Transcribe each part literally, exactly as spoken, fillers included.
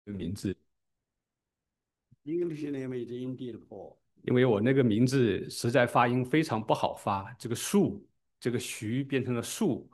名字， English name is indeed Paul. 因为我那个名字实在发音非常不好发，这个树，这个徐变成了树。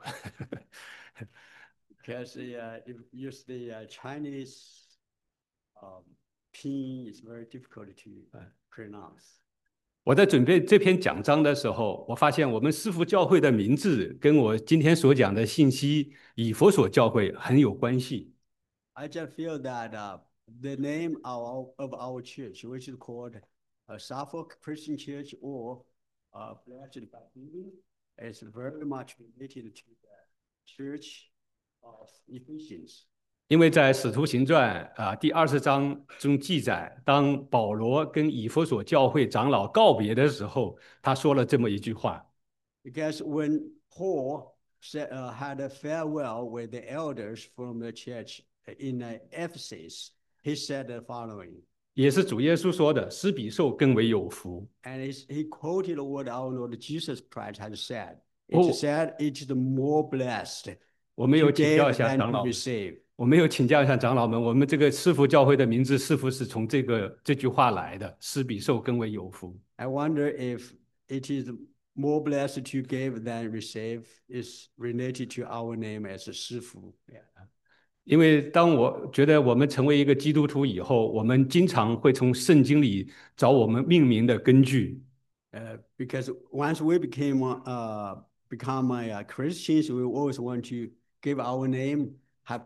Because uh, if you use the uh, Chinese um, pinyin, it's very difficult to pronounce. 我在准备这篇讲章的时候，我发现我们师父教会的名字跟我今天所讲的信息以佛所教会很有关系。 I just feel that uh, the name of, of our church, which is called uh, Suffolk Christian Church or uh, Blessed Baptism, is very much related to the Church of Ephesians. 因为在《使徒行传》啊第二十章中记载，当保罗跟以弗所教会长老告别的时候，他说了这么一句话。 Because when Paul said, uh, had a farewell with the elders from the church in uh, Ephesus, he said the following. 也是主耶稣说的：“施比受更为有福。” And he quoted what our Lord Jesus Christ has said. It 哦， said, it's the more blessed 我没 to 有请教 give 一下 than 长 to 老们， receive. 我没有请教一下长老们，我们这个师傅教会的名字是否是从这个这句话来的？施比受更为有福。 I wonder if it is more blessed to give than receive is related to our name as a 师傅. Yeah. 因为当我觉得我们成为一个基督徒以后，我们经常会从圣经里找我们命名的根据。 Uh, because once we became uh, become uh, Christians, we always want to give our name have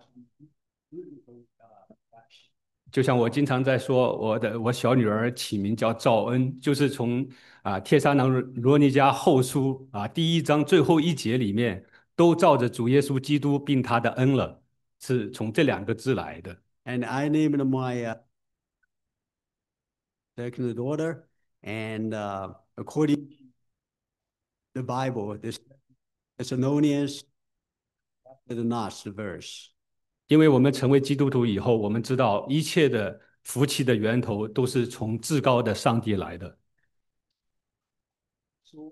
就像我经常在说，我的我小女儿起名叫赵恩，就是从啊《帖撒罗罗尼迦后书》啊第一章最后一节里面，都照着主耶稣基督并他的恩了，是从这两个字来的。 and I named my uh, second daughter, and uh, according to the Bible, this Thessalonians the last verse. 因为我们成为基督徒以后，我们知道一切的福气的源头都是从至高的上帝来的。 So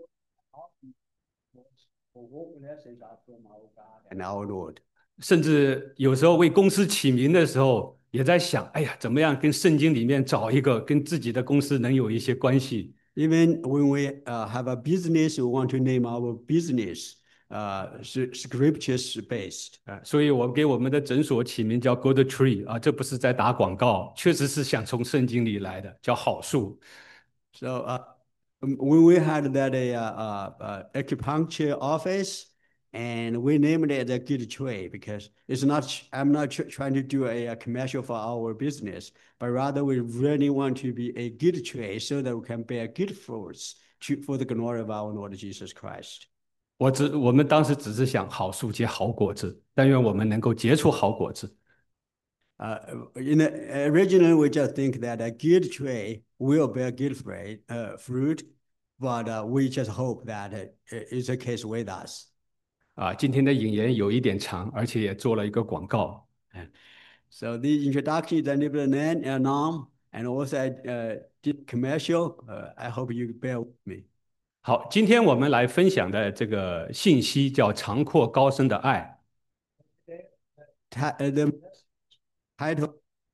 all blessings are from our God and our Lord. 甚至有时候为公司起名的时候，也在想，哎呀，怎么样跟圣经里面找一个跟自己的公司能有一些关系。 Even when we uh, have a business, we want to name our business uh, scriptures based. 啊，所以我给我们的诊所起名叫 Good Tree 啊，这不是在打广告，确实是想从圣经里来的，叫好树。 So uh, when we had that uh, uh, uh, acupuncture office, and we named it a good trade because it's not, I'm not tr trying to do a, a commercial for our business, but rather we really want to be a good trade so that we can bear good fruits to, for the glory of our Lord Jesus Christ. 我只我们当时只是想好树结好果子，但愿我们能够结出好果子。 Uh, in the, originally, we just think that a good tree will bear good fruit, uh, fruit but uh, we just hope that uh, it's the case with us. 啊，今天的引言有一点长，而且也做了一个广告。 So the introduction is a little bit uh, long, and also I uh, did commercial. Uh, I hope you bear with me. 好，今天我们来分享的这个信息叫“长阔高深的爱”。 Uh, the title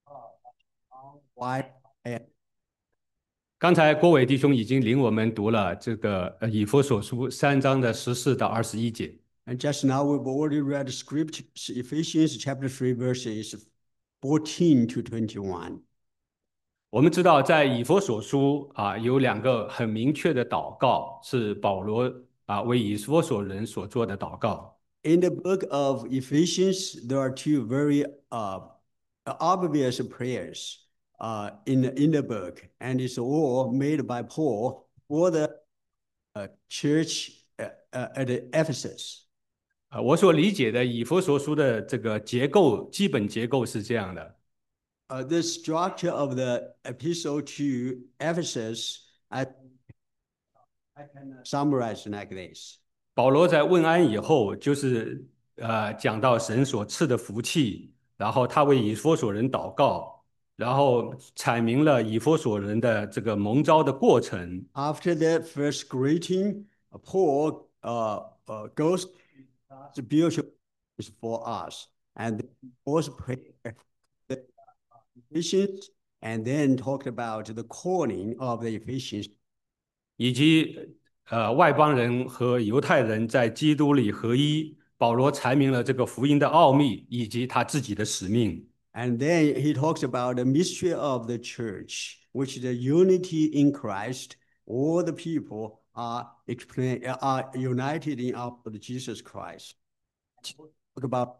why 刚才郭伟弟兄已经领我们读了这个呃以弗所书三章的十四到二十一节。 And just now we've already read scripture, Ephesians chapter three, verses fourteen to twenty-one. 我们知道，在以弗所书啊，有两个很明确的祷告，是保罗啊为以弗所人所做的祷告。 In the book of Ephesians, there are two very uh, obvious prayers uh, in, the, in the book, and it's all made by Paul for the uh, church uh, uh, at Ephesus. 啊，我所理解的以弗所书的这个结构，基本结构是这样的。 Uh, the structure of the epistle to Ephesus, I, I can summarize like this. 保罗在问安以后，就是呃讲到神所赐的福气，然后他为以弗所人祷告，然后阐明了以弗所人的这个蒙召的过程。 After that first greeting, Paul uh, uh, goes the beautiful is for us, and Paul's prayer Ephesians, and then talked about the calling of the Ephesians. 以及呃外邦人和犹太人在基督里合一。保罗阐明了这个福音的奥秘以及他自己的使命。 And then he talks about the mystery of the church, which is the unity in Christ. All the people are explain, are united in our Lord Jesus Christ. Talk about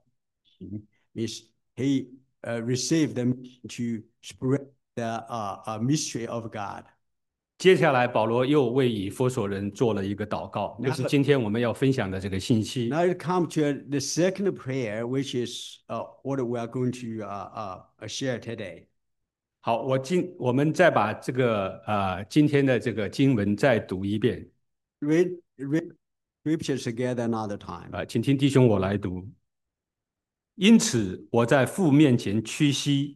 means he uh, received them to spread the uh, uh, mystery of God. 接下来，保罗又为以弗所人做了一个祷告，就是今天我们要分享的这个信息。 Now it comes to the second prayer, which is uh, what we are going to uh, uh, share today. 好，我今我们再把这个呃今天的这个经文再读一遍。 Read, read scriptures together another time. 啊，请听弟兄我来读。因此，我在父面前屈膝，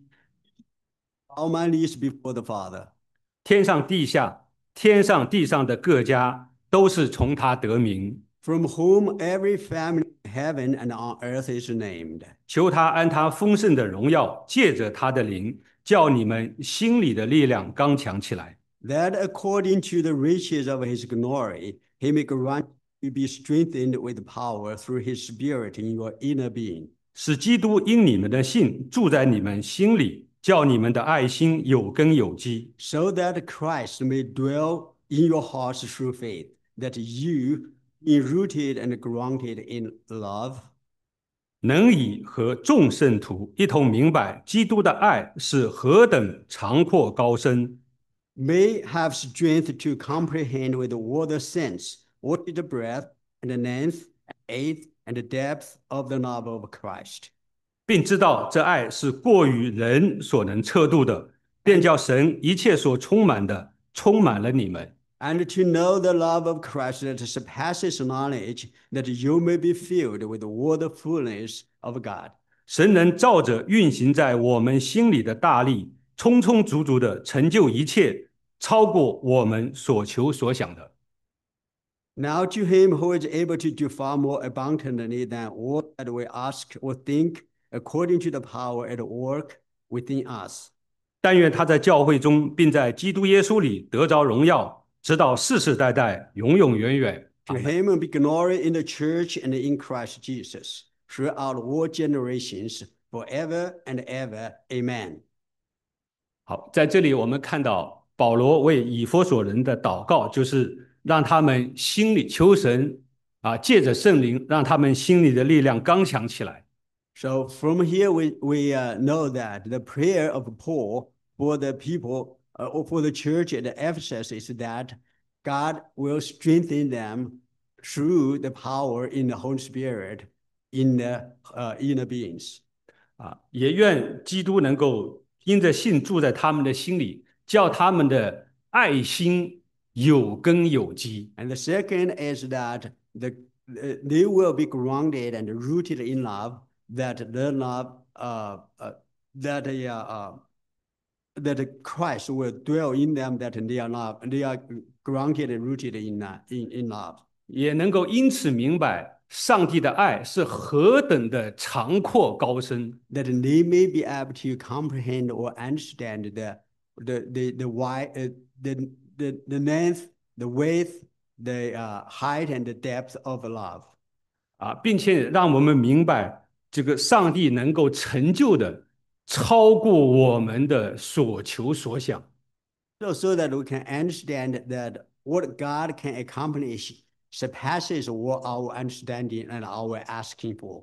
All my knees before the Father. 天上地下，天上地上的各家都是从他得名。 From whom every family in heaven and on earth is named. 求他按他丰盛的荣耀，借着他的灵，叫你们心里的力量刚强起来。 That according to the riches of his glory, he may grant you be strengthened with power through his Spirit in your inner being. 使基督因你们的信住在你们心里，叫你们的爱心有根有基。 So that Christ may dwell in your hearts through faith, that you, being rooted and grounded in love, 能以和众圣徒一同明白基督的爱是何等长阔高深， may have strength to comprehend with all the saints what is the breadth and the length and height and the depth of the love of Christ. 并知道这爱是过于人所能测度的，便叫神一切所充满的充满了你们。 And to know the love of Christ that surpasses knowledge, that you may be filled with all the fullness of God. 神能照着运行在我们心里的大力，充充足足的成就一切，超过我们所求所想的。 Now to him who is able to do far more abundantly than all that we ask or think, according to the power at work within us. 但愿他在教会中，并在基督耶稣里得着荣耀，直到世世代代，永永远远。 To him be glory in the church and in Christ Jesus, throughout all generations, forever and ever. Amen. 好，在这里我们看到保罗为以弗所人的祷告，就是让他们心里求神啊，借着圣灵，让他们心里的力量刚强起来。 So from here we, we uh, know that the prayer of Paul for the people uh, or for the church at Ephesus is that God will strengthen them through the power in the Holy Spirit in the uh, inner beings. 啊，也愿基督能够因着信住在他们的心里，叫他们的爱心有根有基。 And the second is that the, uh, they will be grounded and rooted in love, that the love uh, uh, that uh, uh, that Christ will dwell in them, that they are love, they are grounded and rooted in, uh, in, in love. 也能够因此明白上帝的爱是何等的长阔高深。 That they may be able to comprehend or understand the the the the wide uh, the, the the length, the width, the uh, height and the depth of love. 啊，并且让我们明白这个上帝能够成就的超过我们的所求所想。 So, so that we can understand that what God can accomplish surpasses what our understanding and our asking for.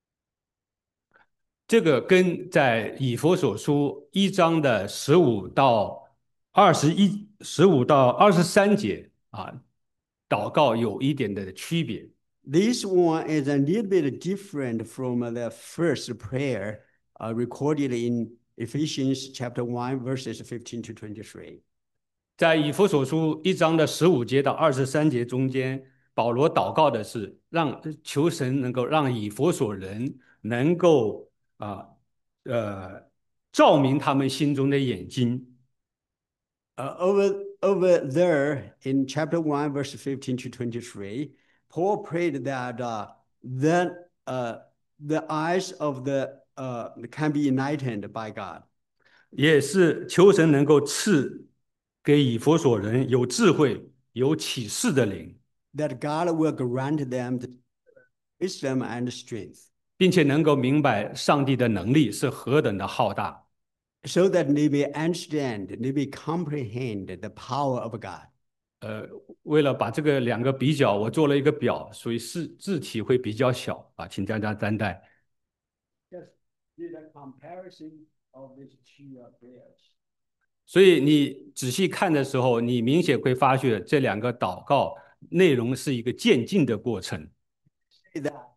这个跟在以弗所书一章的十五到二十一、十五到二十三节啊，祷告有一点的区别。 This one is a little bit different from the first prayer uh, recorded in Ephesians chapter one, verses fifteen to twenty-three. 在以弗所书一章的十五节到二十三节中间，保罗祷告的是让求神能够让以弗所人能够啊呃照明他们心中的眼睛。 Uh, over, over there in chapter one, verse fifteen to twenty-three, Paul prayed that uh, that uh, the eyes of the uh, can be enlightened by God. 也是求神能够赐给以弗所人有智慧、有启示的灵， that God will grant them the wisdom and strength, 并且能够明白上帝的能力是何等的浩大。 so that they may understand, they may comprehend the power of God. 呃，为了把这个两个比较，我做了一个表，所以是字体会比较小啊，请大家担待。 Just did a comparison of these two prayers. 所以你仔细看的时候，你明显会发觉这两个祷告内容是一个渐进的过程。 Say that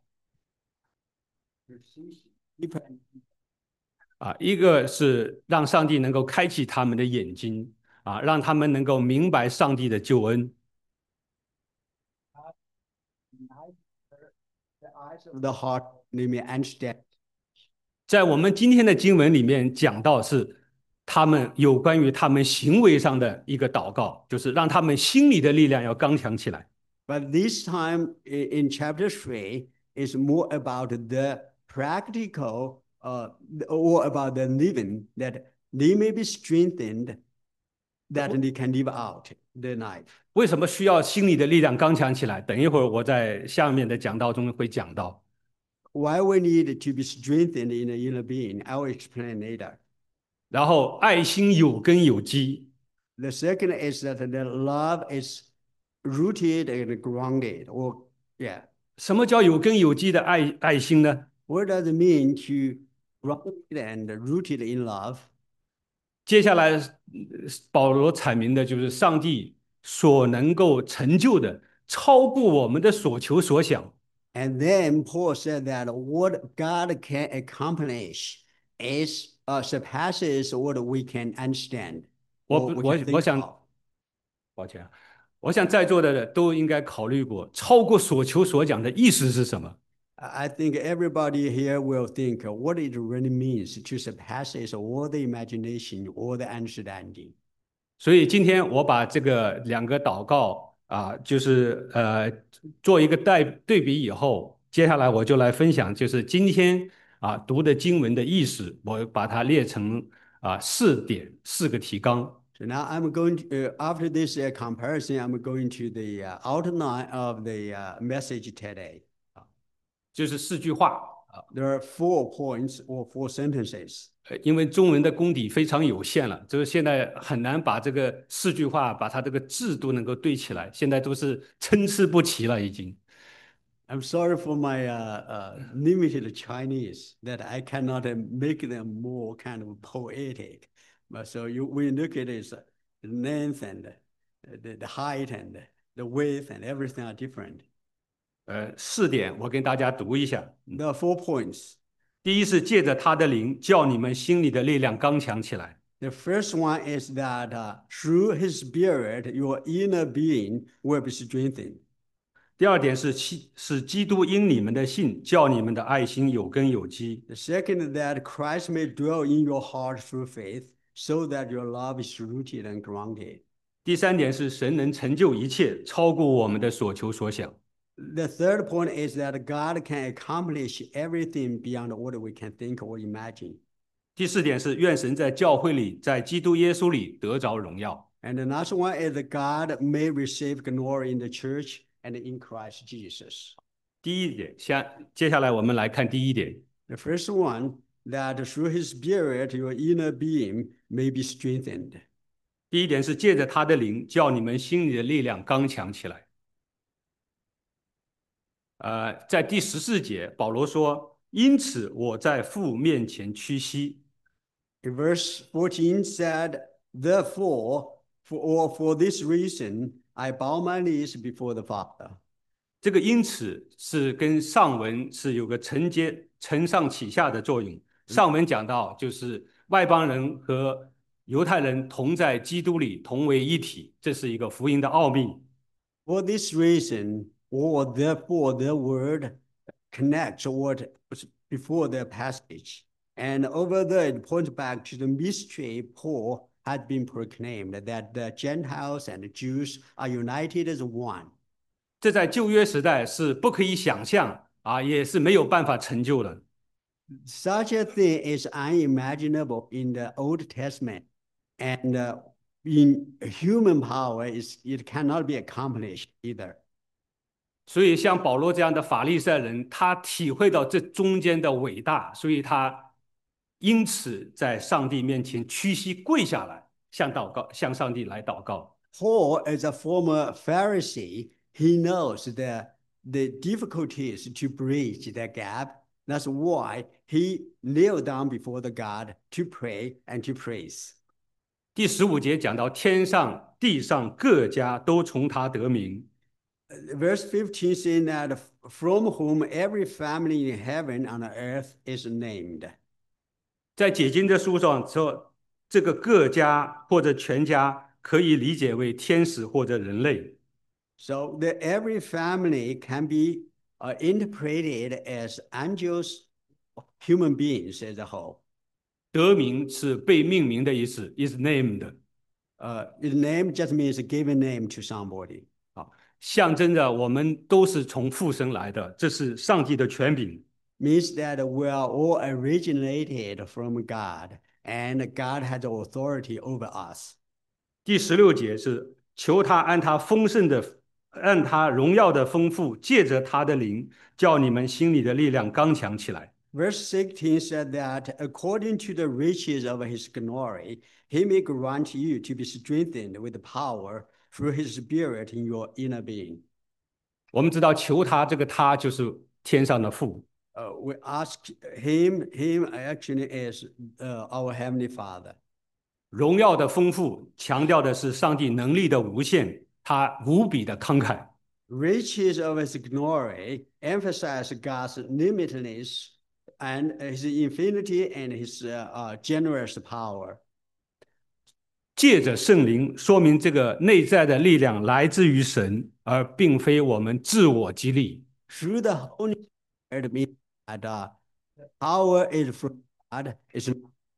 deeper and 啊，一个是让上帝能够开启他们的眼睛啊，让他们能够明白上帝的救恩。 the eyes of the heart, they may understand. 在我们今天的经文里面讲到是他们有关于他们行为上的一个祷告，就是让他们心里的力量要刚强起来。 But this time in chapter three is more about the practical uh, or about the living that they may be strengthened that they can live out their life. 为什么需要心里的力量刚强起来？等一会儿我在下面的讲道中会讲到。 Why we need to be strengthened in the inner being, I will explain later. 然后爱心有根有基。 The second is that the love is rooted and grounded. Or yeah, 什么叫有根有基的爱爱心呢？ what does it mean to grounded and rooted in love? 接下来保罗阐明的就是上帝所能够成就的，超过我们的所求所想。 And then Paul said that what God can accomplish is uh, surpasses what we can understand 我 or we 我 can 我 think 想， of. 抱歉啊，我想在座的都应该考虑过，超过所求所讲的意思是什么？ I think everybody here will think what it really means to surpasses all the imagination or the understanding. 所以今天我把这个两个祷告啊，就是呃做一个对对比以后，接下来我就来分享，就是今天啊读的经文的意思，我把它列成啊四点四个提纲。 So now I'm going to, uh, after this uh, comparison, I'm going to the uh, outline of the uh, message today. 就是四句话啊。 There are four points or four sentences. 呃因为中文的功底非常有限了，就是现在很难把这个四句话把它这个字都能够对起来，现在都是参差不齐了已经。 I'm sorry for my uh, uh, limited Chinese that I cannot uh, make them more kind of poetic. But so you, we look at it, the length and the, the height and the width and everything are different. 呃，四点我跟大家读一下。 There are four points. 第一是借着他的灵，叫你们心里的力量刚强起来。 The first one is that uh, through His Spirit, your inner being will be strengthened. 第二点是基使基督因你们的信，叫你们的爱心有根有基。 The second is that Christ may dwell in your heart through faith, so that your love is rooted and grounded. 第三点是神能成就一切，超过我们的所求所想。 The third point is that God can accomplish everything beyond what we can think or imagine. 第四点是愿神在教会里，在基督耶稣里得着荣耀。 And the last one is that God may receive glory in the church and in Christ Jesus. 第一点，下接下来我们来看第一点。 The first one, that through His Spirit, your inner being may be strengthened. 第一点是借着他的灵，叫你们心里的力量刚强起来。呃，在第十四节，保罗说：“因此我在父面前屈膝。” In verse fourteen said, therefore, for, or for this reason, I bow my knees before the Father. 这个因此是跟上文是有个承接、承上启下的作用。上文讲到，就是外邦人和犹太人同在基督里，同为一体，这是一个福音的奥秘。 For this reason, or therefore, the word connects what was before the passage. And over there, it points back to the mystery Paul had been proclaimed, that the Gentiles and the Jews are united as one. 这在旧约时代是不可以想象啊，也是没有办法成就的。 Such a thing is unimaginable in the Old Testament, and uh, in human power, is it cannot be accomplished either. 所以像保罗这样的法利赛人，他体会到这中间的伟大，所以他因此在上帝面前屈膝跪下来，向祷告，向上帝来祷告。 Paul, as a former Pharisee, he knows the, the difficulties to bridge that gap. That's why he kneeled down before the God to pray and to praise. 第十五节讲到天上地上各家都从他得名。 Verse fifteen saying that from whom every family in heaven and on earth is named. 在解经的书上说，这个各家或者全家可以理解为天使或者人类。 So the every family can be uh, interpreted as angels, human beings as a whole. 得名是被命名的意思 ，is named。 Uh, the name just means a given name to somebody. 啊，象征着我们都是从父生来的，这是上帝的权柄。 Means that we are all originated from God, and God has authority over us. 第十六节是求他按他丰盛的、按他荣耀的丰富，借着他的灵，叫你们心里的力量刚强起来。 Verse sixteen said that according to the riches of his glory, he may grant you to be strengthened with power through his spirit in your inner being. 我们知道求他这个他就是天上的父。 Uh, we ask him, him actually is uh, our Heavenly Father. 荣耀的丰富强调的是上帝能力的无限，他无比的慷慨。 Riches of his glory emphasize God's limitlessness and his infinity and his uh, uh, generous power. 借着圣灵，说明这个内在的力量来自于神，而并非我们自我激励。 Through the Holy Spirit, means that uh, power is from God. Is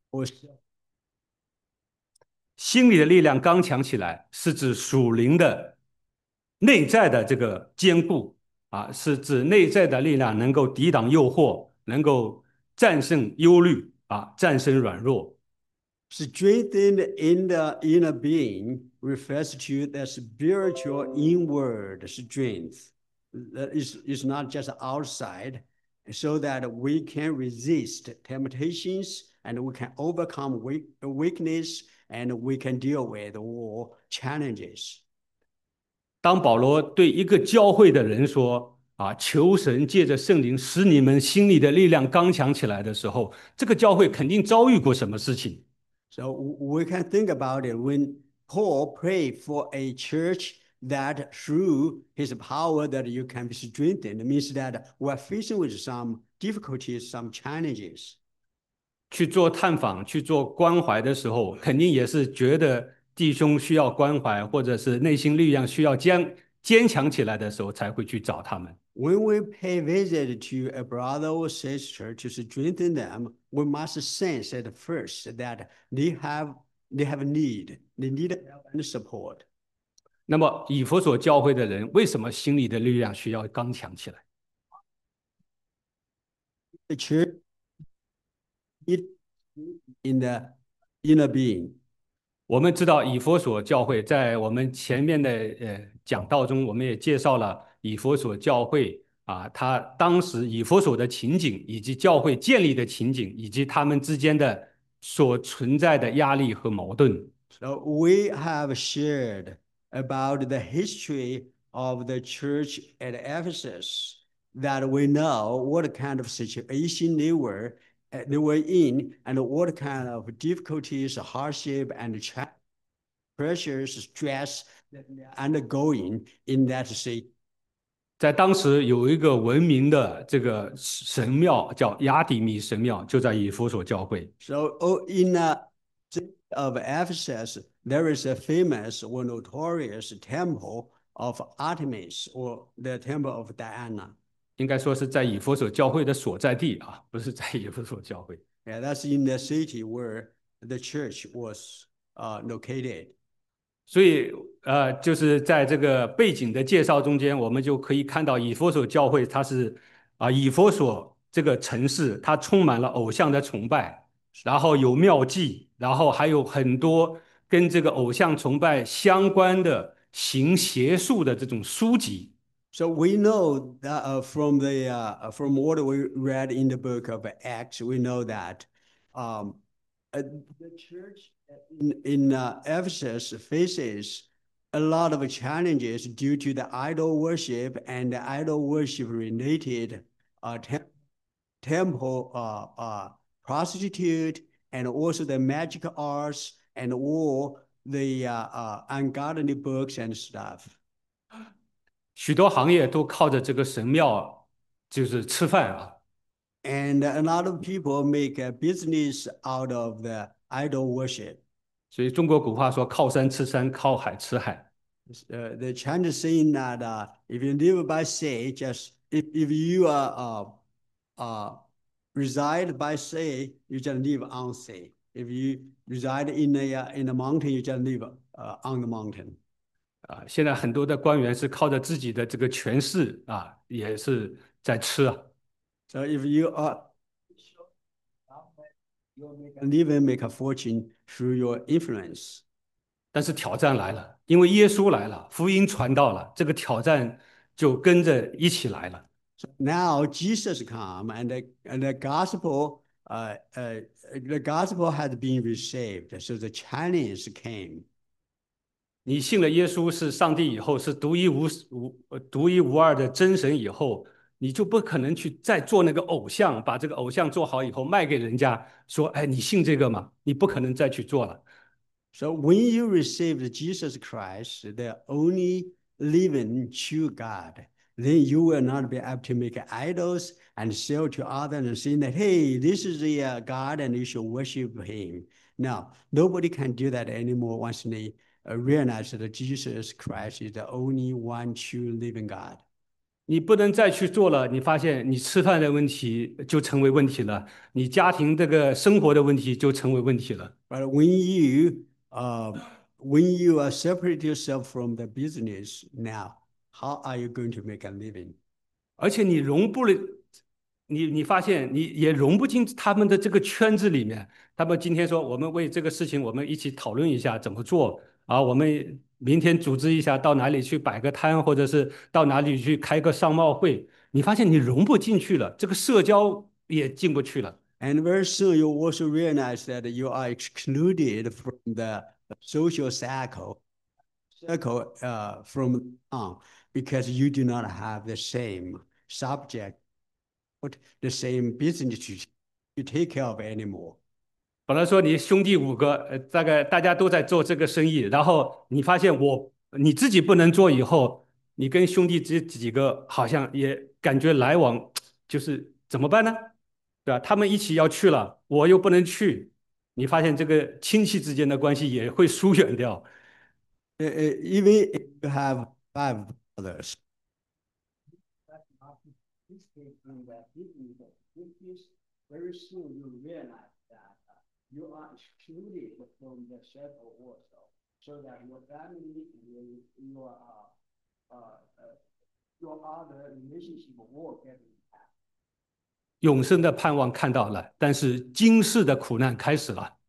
心里的力量刚强起来，是指属灵的内在的这个坚固啊，是指内在的力量能够抵挡诱惑，能够战胜忧虑啊，战胜软弱。 Strengthened in the inner being refers to the spiritual inward strength. That is, is not just outside, so that we can resist temptations and we can overcome weak, weakness and we can deal with all challenges. 当保罗对一个教会的人说啊，求神借着圣灵使你们心里的力量刚强起来的时候，这个教会肯定遭遇过什么事情。 So we can think about it when Paul prayed for a church that through his power that you can be strengthened. It means that we're facing with some difficulties, some challenges. 去做探访、去做关怀的时候，肯定也是觉得弟兄需要关怀，或者是内心力量需要坚坚强起来的时候，才会去找他们。 When we pay visit to a brother or sister to strengthen them, we must sense at first that they have they have need, they need help and support. 那么以弗所教会的人为什么心里的力量需要刚强起来？ The church in the inner being. 我们知道以弗所教会在我们前面的呃讲道中，我们也介绍了以弗所教会啊，他当时以弗所的情景，以及教会建立的情景，以及他们之间的所存在的压力和矛盾。 So we have shared about the history of the church at Ephesus, that we know what kind of situation they were they were in, and what kind of difficulties, hardship, and pressures, stress undergoing in that city. 在当时有一个闻名的这个神庙叫亚底米神庙，就在以弗所教会。 So oh, in the city of Ephesus, there is a famous or notorious temple of Artemis, or the temple of Diana. 应该说是在以弗所教会的所在地啊，不是在以弗所教会。 Yeah, that's in the city where the church was uh, located. 所以呃，就是在这个背景的介绍中间，我们就可以看到以弗所教会它是啊、以弗所这个城市，它充满了偶像的崇拜，然后有庙妓，然后还有很多跟这个偶像崇拜相关的行邪术的这种书籍。 So we know that uh, from the uh, from what we read in the book of Acts, we know that um, uh, the church in, in uh, Ephesus faces a lot of challenges due to the idol worship and the idol worship related uh, tem temple uh, uh, prostitute and also the magical arts and all the uh, uh, ungodly books and stuff. 许多行业都靠着这个神庙就是吃饭啊。 And a lot of people make a business out of the idol worship. 所以中国古话说"靠山吃山，靠海吃海"。 Uh, the Chinese saying that uh, if you live by sea, just if, if you uh, uh, uh, reside by sea, you just live on sea. If you reside in a uh, in the mountain, you just live uh, on the mountain. 啊，现在很多的官员是靠着自己的这个权势啊，也是在吃啊。 So if you are you make a living, make a fortune through your influence. 但是挑战来了，因为耶稣来了，福音传到了，这个挑战就跟着一起来了。 So now Jesus come and the, and the gospel, uh, uh, the gospel has been received. So the challenge came. 你信了耶稣是上帝以后，是独一无无呃独一无二的真神以后，你就不可能去再做那个偶像，把这个偶像做好以后卖给人家，说，哎，你信这个吗？你不可能再去做了。 So when you received Jesus Christ, the only living true God, then you will not be able to make idols and sell to others and saying that, hey, this is the uh, God and you should worship him. No, nobody can do that anymore once they uh, realize that Jesus Christ is the only one true living God. 你不能再去做了，你发现你吃饭的问题就成为问题了，你家庭这个生活的问题就成为问题了。 But when you uh, when you uh, separate yourself from the business now, how are you going to make a living? 而且你融不了，你你发现你也融不进他们的这个圈子里面。他们今天说我们为这个事情，我们一起讨论一下怎么做啊？我们明天组织一下，到哪里去摆个摊，或者是到哪里去开个商贸会。你发现你融不进去了，这个社交也进不去了。 And very soon you also realize that you are excluded from the social circle, circle uh, from uh, because you do not have the same subject, the same business to, to take care of anymore. 本来说你兄弟五个，呃，大概大家都在做这个生意，然后你发现我你自己不能做以后，你跟兄弟这几个好像也感觉来往，就是怎么办呢？对吧？他们一起要去了，我又不能去，你发现这个亲戚之间的关系也会疏远掉。 Uh, uh, Even if you have five brothers, very soon you realize that uh, you are excluded from the circle also, so that your family and your uh, uh, uh, your other relationship will get impacted. 永生的盼望看到了，但是今世的苦难开始了。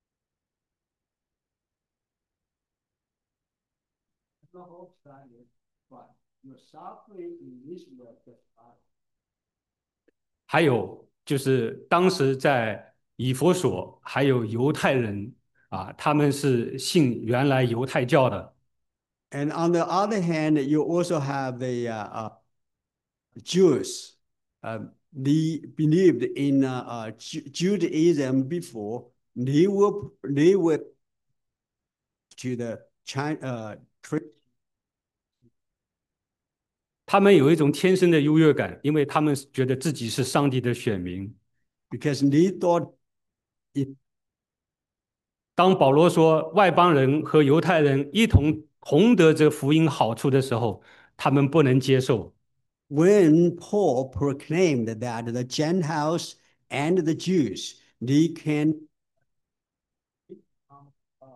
No hope started, but your suffering in this world just started. 还有就是当时在以弗所还有犹太人啊，他们是信原来犹太教的。 And on the other hand, you also have the uh, uh, Jews. Um, they believed in uh, uh, Ju- Judaism before. They were they were to the China uh, Chri- 他们有一种天生的优越感，因为他们觉得自己是上帝的选民。 because they thought it 当保罗说外邦人和犹太人一同同得这福音好处的时候，他们不能接受。 when Paul proclaimed that the Gentiles and the Jews they can become uh,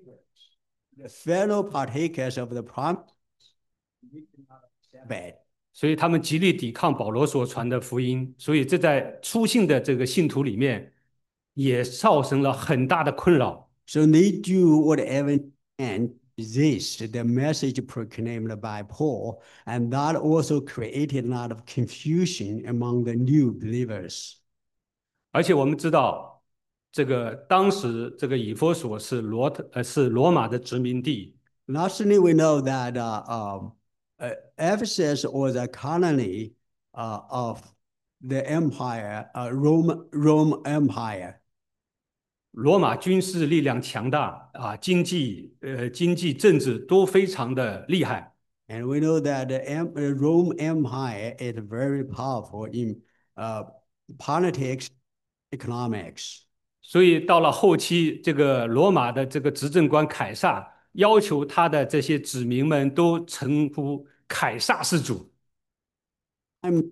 partakers, the fellow partakers of the promise, they cannot accept it. 所以他们极力抵抗保罗所传的福音，所以这在初信的这个信徒里面也造成了很大的困扰。 So they do whatever and resist the message proclaimed by Paul, and that also created a lot of confusion among the new believers. 而且我们知道，这个当时这个以弗所是罗特呃是罗马的殖民地， Lastly, we know that uh, um, uh, Ephesus was a colony uh, of the empire, uh, Rome, Rome Empire. 罗马军事力量强大啊，经济呃经济政治都非常的厉害。 And we know that the em- uh, Rome Empire is very powerful in uh, politics, economics. 所以到了后期，这个罗马的这个执政官凯撒要求他的这些子民们都称呼凯撒是主。 I'm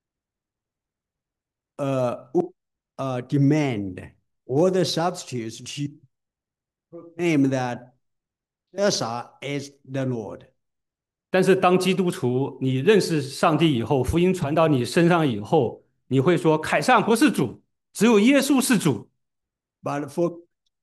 uh, uh, demand all the substitutes to proclaim that Caesar is the Lord. 但是当基督徒你认识上帝以后，福音传到你身上以后，你会说凯撒不是主，只有耶稣是主。 But for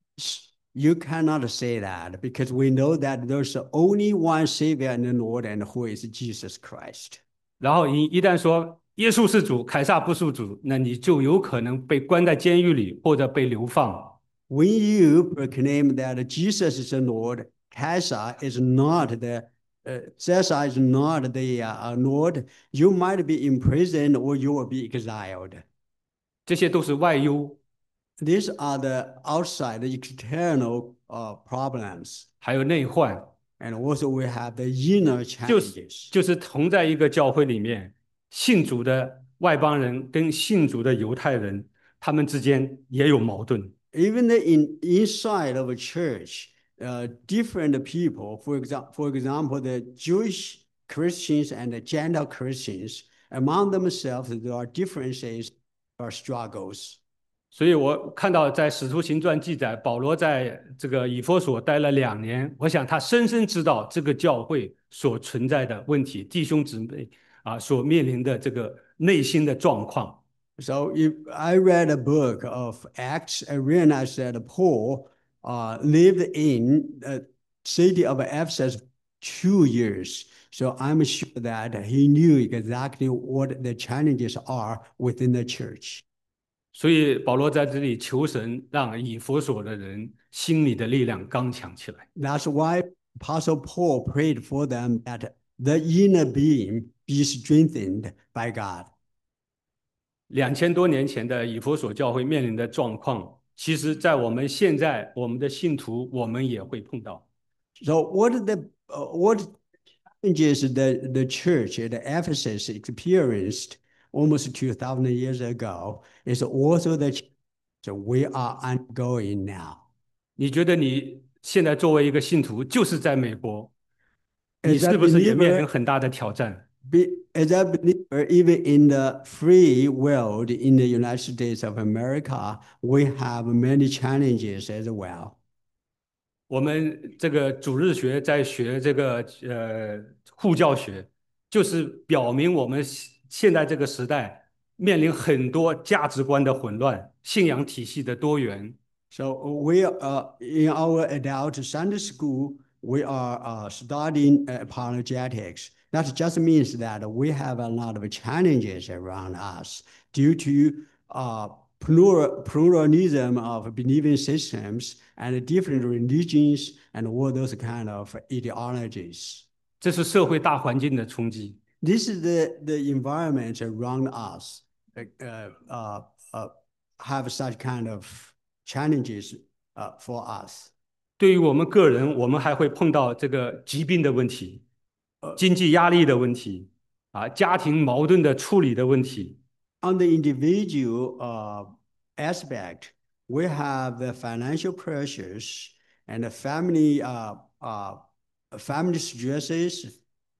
you cannot say that because we know that there's only one Savior in the Lord, and who is Jesus Christ. 然后你一旦说耶稣是主，凯撒不是主，那你就有可能被关在监狱里或者被流放。 When you proclaim that Jesus is the Lord, Caesar is not the uh, Caesar is not the uh, Lord, you might be imprisoned or you will be exiled. 这些都是外忧， These are the outside, the external uh, problems. 还有内患。 And also we have the inner 就是 challenges. 就是同在一个教会里面，信主的外邦人跟信主的犹太人，他们之间也有矛盾。 Even in inside of a church, uh, different people, for example, for example, the Jewish Christians and the Gentile Christians, among themselves, there are differences or struggles. 所以我看到在《使徒行传》记载，保罗在这个以弗所待了两年，我想他深深知道这个教会所存在的问题，弟兄姊妹啊所面临的这个内心的状况。 So if I read a book of Acts, I realized that Paul uh, lived in the city of Ephesus two years. So I'm sure that he knew exactly what the challenges are within the church. 所以保罗在这里求神，让以弗所的人心里的力量刚强起来。 That's why Apostle Paul prayed for them that the inner being be strengthened by God. 两千多年前的以弗所教会面临的状况，其实在我们现在我们的信徒，我们也会碰到。 So what the uh, what challenges the the church at Ephesus experienced almost two thousand years ago is also the so we are undergoing now. 你觉得你现在作为一个信徒，就是在美国，你 As a 是不是也面临 believer, 很大的挑战？ be, as a believer, even in the free world in the United States of America, we have many challenges as well. 我们这个主日学在学这个呃护教学，就是表明我们现在这个时代面临很多价值观的混乱，信仰体系的多元。 So we are in our adult Sunday school, we are uh, studying apologetics. That just means that we have a lot of challenges around us due to uh, plural, pluralism of believing systems and different religions and all those kind of ideologies. 这是社会大环境的冲击。 This is the, the environment around us uh, uh, uh, have such kind of challenges uh, for us. 对于我们个人，我们还会碰到这个疾病的问题、经济压力的问题啊，家庭矛盾的处理的问题。 On the individual uh, aspect, we have the financial pressures and the family uh, uh, family stresses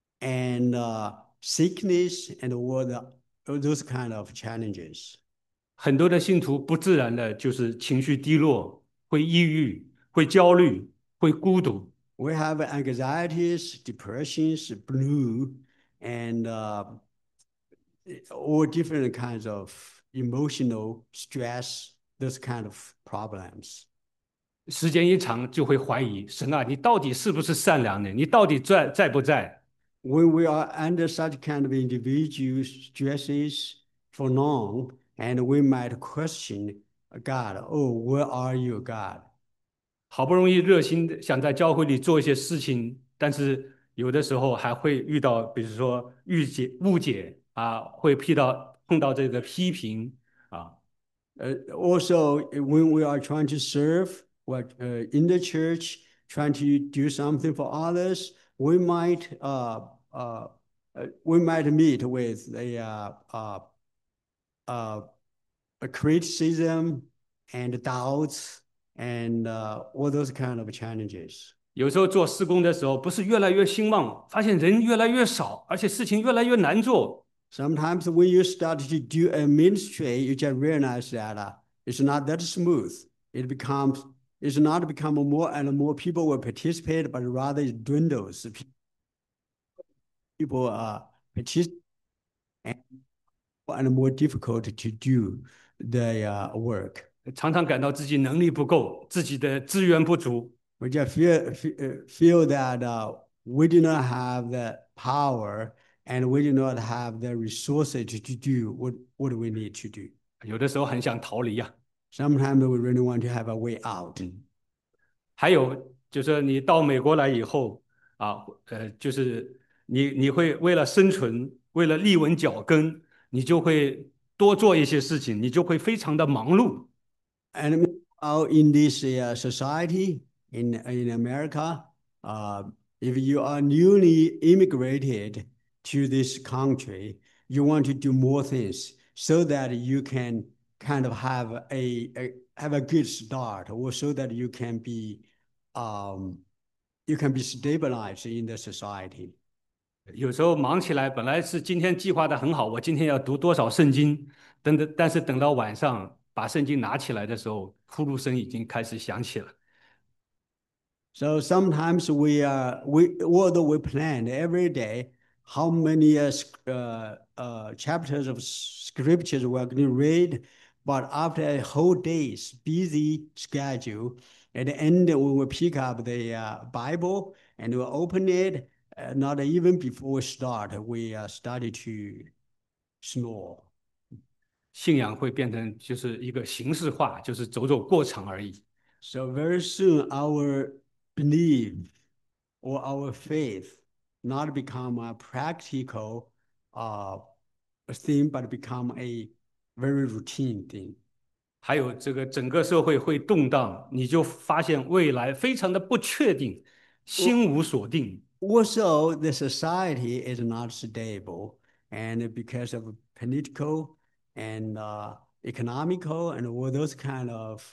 and uh, sickness and all the, those kind of challenges. 很多的信徒不自然的就是情绪低落，会抑郁，会焦虑，会孤独。 We have anxieties, depressions, blue, and uh, all different kinds of emotional stress, those kind of problems. 时间一长就会怀疑神啊，你到底是不是善良的？你到底在在不在？ When we are under such kind of individual stresses for long, and we might question God, oh, where are you, God? 好不容易热心地想在教会里做一些事情，但是有的时候还会遇到，比如说误解、误解啊，会碰到碰到这个批评啊。 Uh, also, when we are trying to serve what uh, in the church, trying to do something for others, we might uh, uh, uh, we might meet with a, uh, uh, uh, a criticism and doubts and uh, all those kind of challenges. 有时候做施工的时候，不是越来越兴旺，发现人越来越少，而且事情越来越难做。 Sometimes when you start to do a ministry, you just realize that uh, it's not that smooth. It becomes it's not become more and more people will participate, but rather it dwindles. People are uh, participate and more difficult to do the uh, work. 常常感到自己能力不够，自己的资源不足。 We just feel feel that uh, we do not have the power and we do not have the resources to, to do what, what we need to do. 有的时候很想逃离呀、 Sometimes we really want to have a way out. 还有就是你到美国来以后啊，呃，就是你你会为了生存，为了立稳脚跟，你就会多做一些事情，你就会非常的忙碌。 And out in this uh, society in in America, uh, if you are newly immigrated to this country, you want to do more things so that you can kind of have a, a have a good start, or so that you can be um, you can be stabilized in the society. 有时候忙起来，本来是今天计划的很好，我今天要读多少圣经，等等，但是等到晚上把圣经拿起来的时候，呼噜声已经开始响起了。 So sometimes we uh, we although we plan every day how many uh, uh, uh, chapters of scriptures we're going to read, but after a whole day's busy schedule, at the end we will pick up the uh, Bible and we'll open it. Uh, not even before we start, we uh, started to snore. 信仰会变成就是一个形式化，就是走走过场而已。 So very soon our belief or our faith not become a practical uh, thing, but become a very routine thing. 还有这个整个社会会动荡，你就发现未来非常的不确定，心无所定。 Also, the society is not stable, and because of political and uh, economical and all those kind of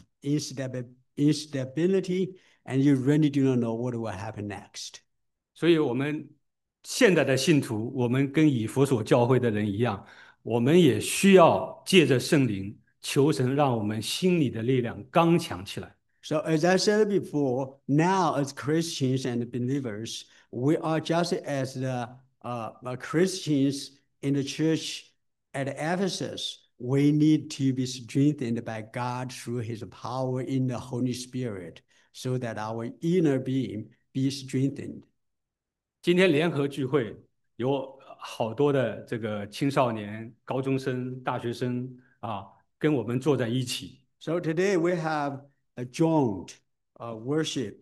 instability, and you really do not know what will happen next. 所以，我们现在的信徒，我们跟以弗所教会的人一样，我们也需要借着圣灵求神，让我们心里的力量刚强起来。 So, as I said before, now as Christians and believers, we are just as the uh, uh, Christians in the church at Ephesus. We need to be strengthened by God through His power in the Holy Spirit, so that our inner being be strengthened. 今天联合聚会有好多的这个青少年、高中生、大学生啊，跟我们坐在一起。 So today we have a joint uh, worship.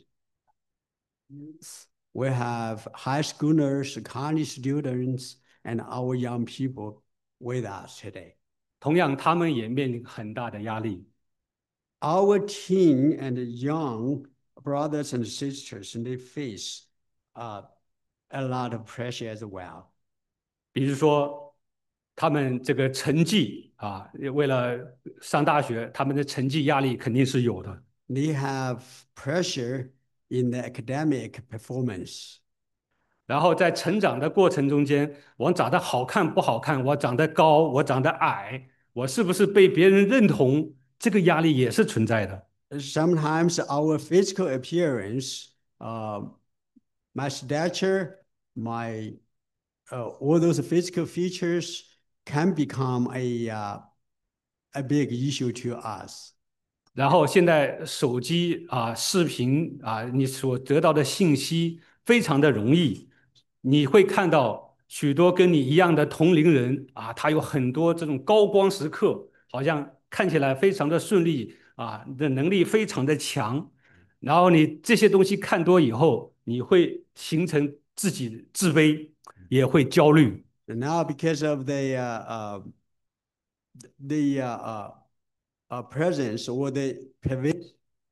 We have high schoolers, college students, and our young people with us today. 同样，他们也面临很大的压力。 Our teen and young brothers and sisters, they face uh, a lot of pressure as well. 比如说，他们这个成绩啊，为了上大学，他们的成绩压力肯定是有的。 They have pressure in the academic performance. 然后在成长的过程中间，我长得好看不好看，我长得高，我长得矮，我是不是被别人认同，这个压力也是存在的。 Sometimes our physical appearance, uh, my stature, my uh, all those physical features can become a uh, a big issue to us. 然后现在手机啊、视频啊，你所得到的信息非常的容易，你会看到许多跟你一样的同龄人啊，他有很多这种高光时刻，好像看起来非常的顺利啊，的能力非常的强。然后你这些东西看多以后，你会形成自己自卑，也会焦虑。 And now, because of the uh, uh, the uh, uh, uh, presence or the prevalence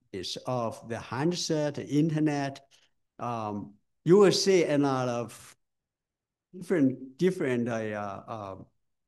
of the handset, the internet, um, you will see a lot of different different uh, uh,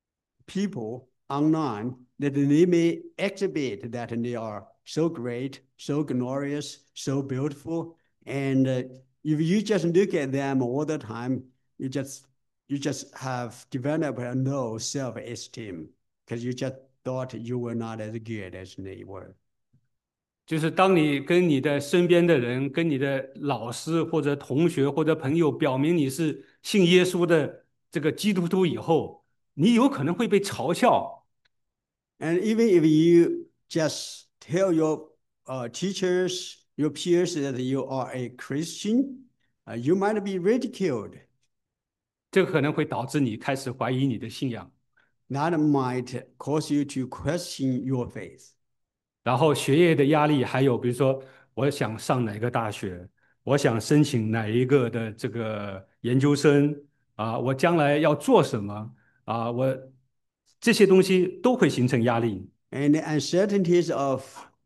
people online that they may exhibit that they are so great, so glorious, so beautiful, and uh, if you just look at them all the time, you just you just have developed a low self-esteem because you just thought you were not as good as they were. 就是当你跟你的身边的人、跟你的老师或者同学或者朋友表明你是信耶稣的这个基督徒以后，你有可能会被嘲笑。 And even if you just tell your uh, teachers, your peers that you are a Christian, uh, you might be ridiculed. 这可能会导致你开始怀疑你的信仰。 That might cause you to question your faith. 然后学业的压力，还有比如说，我想上哪个大学，我想申请哪一个的这个研究生啊，我将来要做什么啊，我这些东西都会形成压力。 And the uncertainties of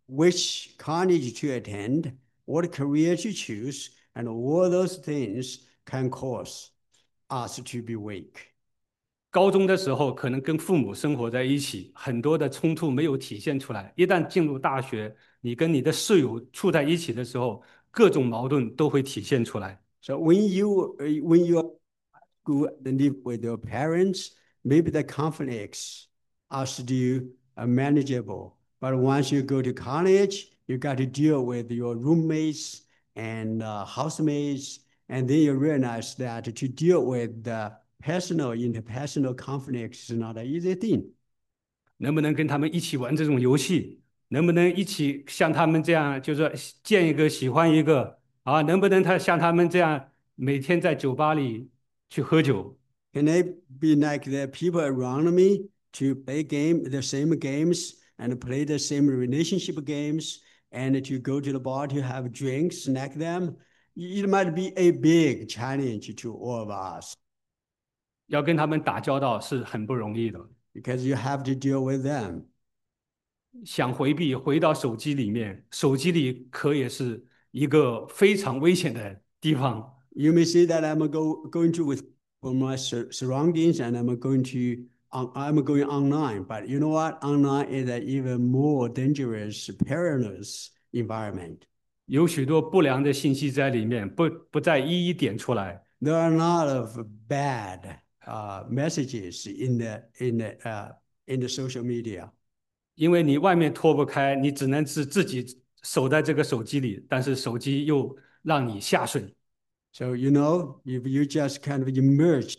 which college to attend, what career to choose, and all those things can cause us to be weak. 高中的时候可能跟父母生活在一起，很多的冲突没有体现出来。一旦进入大学，你跟你的室友处在一起的时候，各种矛盾都会体现出来。 So when you when you go and live with your parents, maybe the conflicts are still uh, manageable. But once you go to college, you got to deal with your roommates and uh, housemates, and then you realize that to deal with the personal interpersonal conflicts is not an easy thing. 能不能跟他们一起玩这种游戏？能不能一起像他们这样，就是说见一个喜欢一个啊？能不能他像他们这样每天在酒吧里去喝酒？ Can I be like the people around me to play game the same games and play the same relationship games and to go to the bar to have drinks like them? It might be a big challenge to all of us 要跟他们打交道是很不容易的。 because you have to deal with them. 想回避，回到手机里面，手机里可也是一个非常危险的地方。 You may say that I'm go, going to with from my sur surroundings and I'm going to I'm going online, but you know what? Online is an even more dangerous, perilous environment. 有许多不良的信息在里面，不不再一一点出来。 There are a lot of bad uh, messages in the in the uh, in the social media. 因为你外面脱不开，你只能是自己守在这个手机里，但是手机又让你下水。 So you know, if you just kind of immerse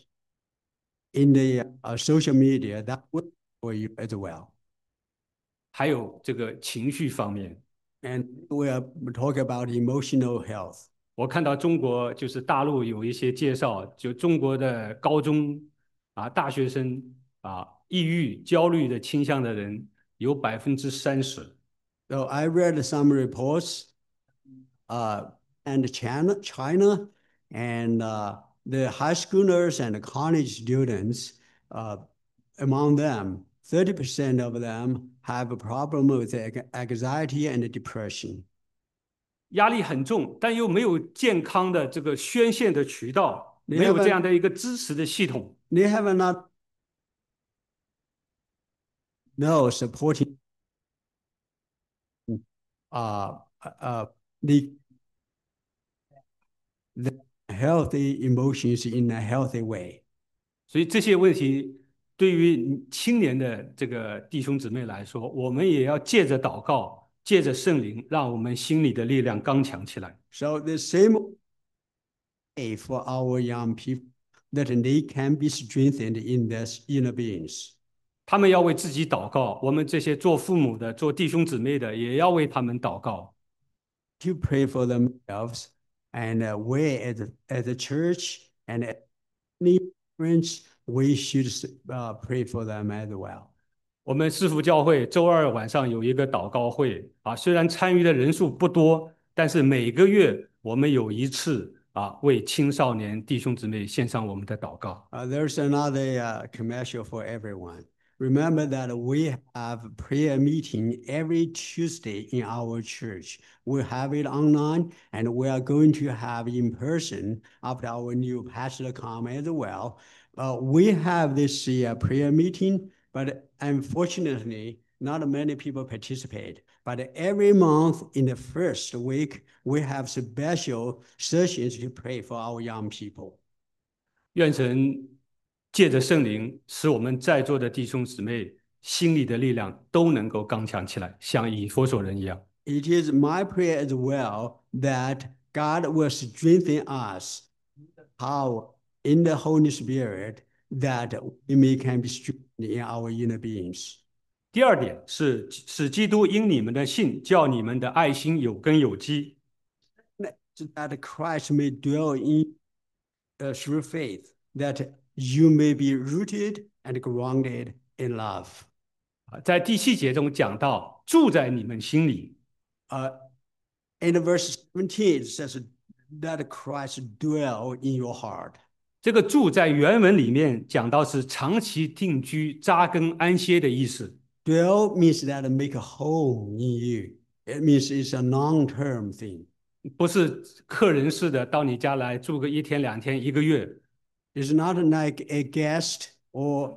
in the uh, social media, that will for you as well. 还有这个情绪方面， And we'll talk about emotional health. 我看到中国就是大陆有一些介绍，就中国的高中啊大学生啊抑郁、焦虑的倾向的人有百分之三十。 So I read some reports, uh, and China, China, and uh, the high schoolers and the college students, uh, among them, thirty percent of them have a problem with anxiety and depression. 压力很重，但又没有健康的这个宣泄的渠道， They 没有 have 这样 a, 的一个支持的系统。 they have not no supporting uh, uh, the, the healthy emotions in a healthy way. 所以这些问题对于青年的这个弟兄姊妹来说，我们也要借着祷告，借着圣灵，让我们心里的力量刚强起来。 So the same way for our young people, that they can be strengthened in their inner beings. 他们要为自己祷告，我们这些做父母的、做弟兄姊妹的，也要为他们祷告。 To pray for themselves, and uh, we as a, as a church and any friends, we should uh, pray for them as well. 我们市府教会周二晚上有一个祷告会啊，虽然参与的人数不多，但是每个月我们有一次啊，为青少年弟兄姊妹献上我们的祷告。 Uh, there's another uh, commercial for everyone. Remember that we have prayer meeting every Tuesday in our church. We have it online, and we are going to have in person after our new pastor come as well. Uh, we have this uh, prayer meeting, but unfortunately, not many people participate. But every month in the first week, we have special sessions to pray for our young people. 愿神借着圣灵，使我们在座的弟兄姊妹心里的力量都能够刚强起来，像以弗所人一样。 It is my prayer as well that God will strengthen us, power in the Holy Spirit, that we may can be strengthened in our inner beings. 第二点是使基督因你们的信，叫你们的爱心有根有基。 That Christ may dwell in uh, through faith, that you may be rooted and grounded in love. 在第七节中讲到住在你们心里。 Uh, in verse seventeen, it says that Christ dwell in your heart. 这个住在原文里面讲到是长期定居、扎根安歇的意思。 Dwell means that make a home in you. It means it's a long-term thing. 不是客人式的到你家来住个一天两天一个月。 It's not like a guest or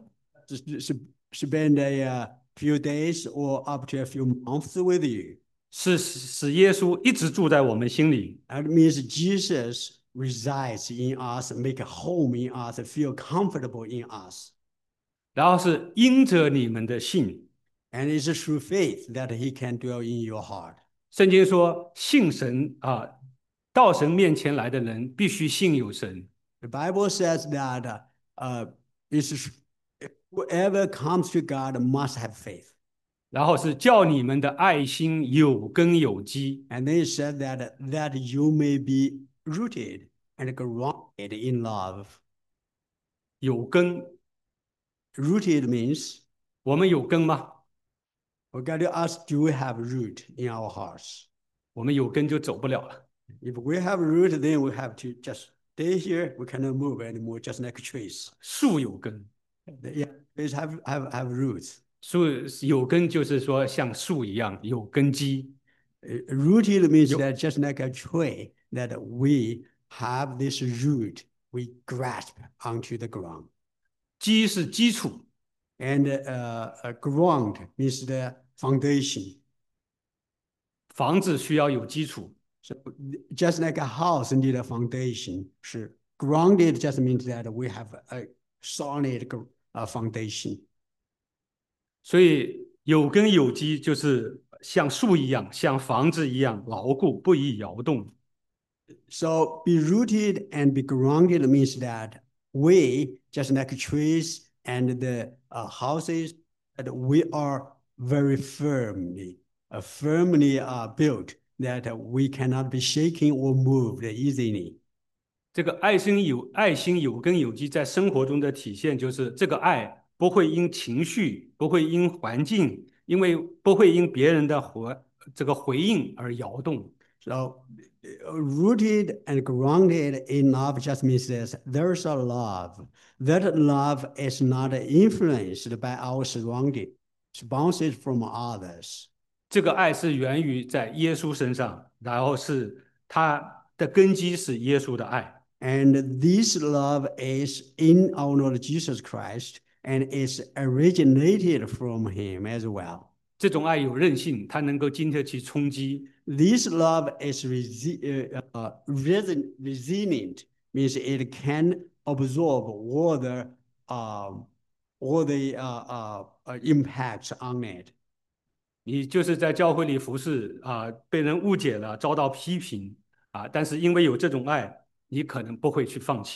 spend a uh, few days or up to a few months with you. 是使耶稣一直住在我们心里。 It means Jesus resides in us, make a home in us, feel comfortable in us. 然后是因着你们的信。 And it's through faith that he can dwell in your heart. 圣经说信神啊，到神面前来的人必须信有神。 The Bible says that uh, it's, whoever comes to God must have faith. 然后是叫你们的爱心有根有基。 And they said that, that you may be rooted and grounded in love. 有根。 Rooted means 我们有根吗？ we got to ask, do we have root in our hearts? 我们有根就走不了了。 If we have root, then we have to just stay here. We cannot move anymore, just like trees. 树有根。 Yeah, trees have, have, have roots. 树有根就是说像树一样有根基。 Rooted means that just like a tree, that we have this root, we grasp onto the ground. 基是基础。 And uh, uh, ground means the foundation. 房子需要有基础。 So just like a house need a foundation. So grounded just means that we have a solid uh, foundation. 所以有根有基就是像树一样，像房子一样牢固，不易摇动。 So be rooted and be grounded means that we, just like trees and the uh, houses, that we are very firmly, uh, firmly uh, built, that uh, we cannot be shaken or moved easily. 这个爱心有爱心有根有基，在生活中的体现就是这个爱不会因情绪，不会因环境，因为不会因别人的回这个回应而摇动。 So rooted and grounded in love just means this. There's a love. That love is not influenced by our surrounding, responses from others. 这个爱是源于在耶稣身上，然后是它的根基是耶稣的爱。 And this love is in our Lord Jesus Christ and is originated from him as well. 这种爱有韧性，它能够经得起冲击。 This love is resi uh, uh, resin resilient, means it can absorb all the, um, all the uh, uh, impacts on it. 你就是在教会里服侍啊，被人误解了，遭到批评啊，但是因为有这种爱，你可能不会去放弃。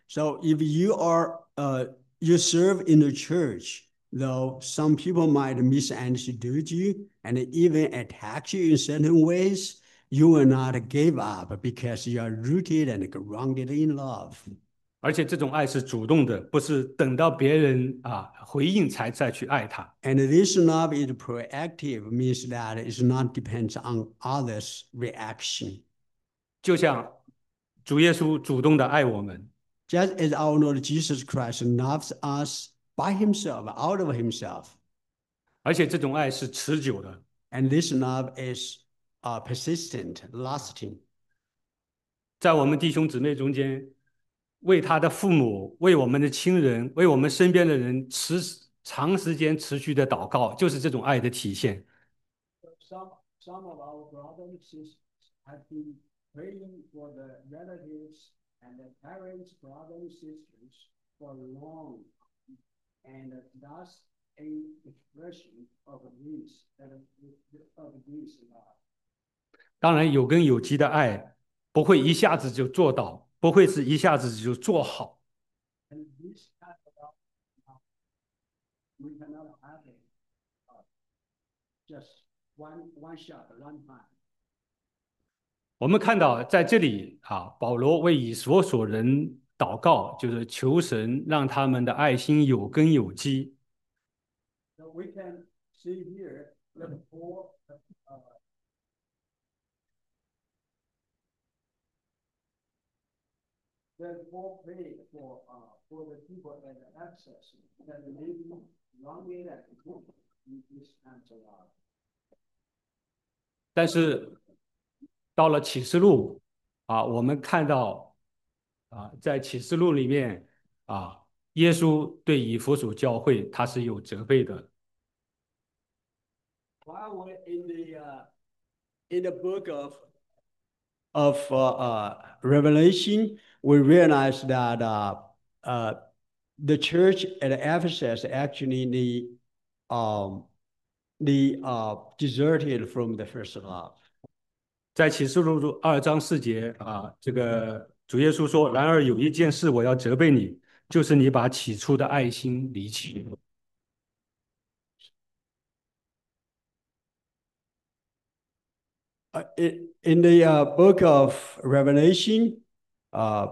So if you are uh, you serve in the church, though some people might misunderstood you and even attack you in certain ways, you will not give up because you are rooted and grounded in love. 而且这种爱是主动的，不是等到别人啊回应才再去爱他。 And this love is proactive, means that it not depends on others' reaction. 就像主耶稣主动的爱我们， Just as our Lord Jesus Christ loves us by himself, out of himself. 而且这种爱是持久的。 And this love is uh, persistent, lasting. 在我们弟兄姊妹中间，为他的父母、为我们的亲人、为我们身边的人持长时间持续的祷告，就是这种爱的体现。 Some, some of our brothers and sisters have been praying for the relatives and the parents, brothers and sisters for long, and thus a expression of this, of this love. 当然，有根有基的爱不会一下子就做到，不会是一下子就做好。 And this kind of love, we cannot have it uh, just one one shot, one time. 我们看到在这里啊，保罗为以弗所人祷告，就是求神让他们的爱心有根有基。 So we can see here that Paul, uh, that Paul prayed for uh, for the people at Ephesus that they may be longing and hope in this kind of love. 但是到了启示录啊，我们看到啊，在启示录里面啊，耶稣对以弗所教会他是有责备的。 While we're in the uh, in the book of of uh, uh, Revelation, we realize that uh, uh, the church at Ephesus actually the um, the uh, deserted from the first love. 在启示录二章四节啊，这个主耶稣说：“然而有一件事我要责备你，就是你把起初的爱心离弃了。” Uh, in, in the uh, book of Revelation, uh,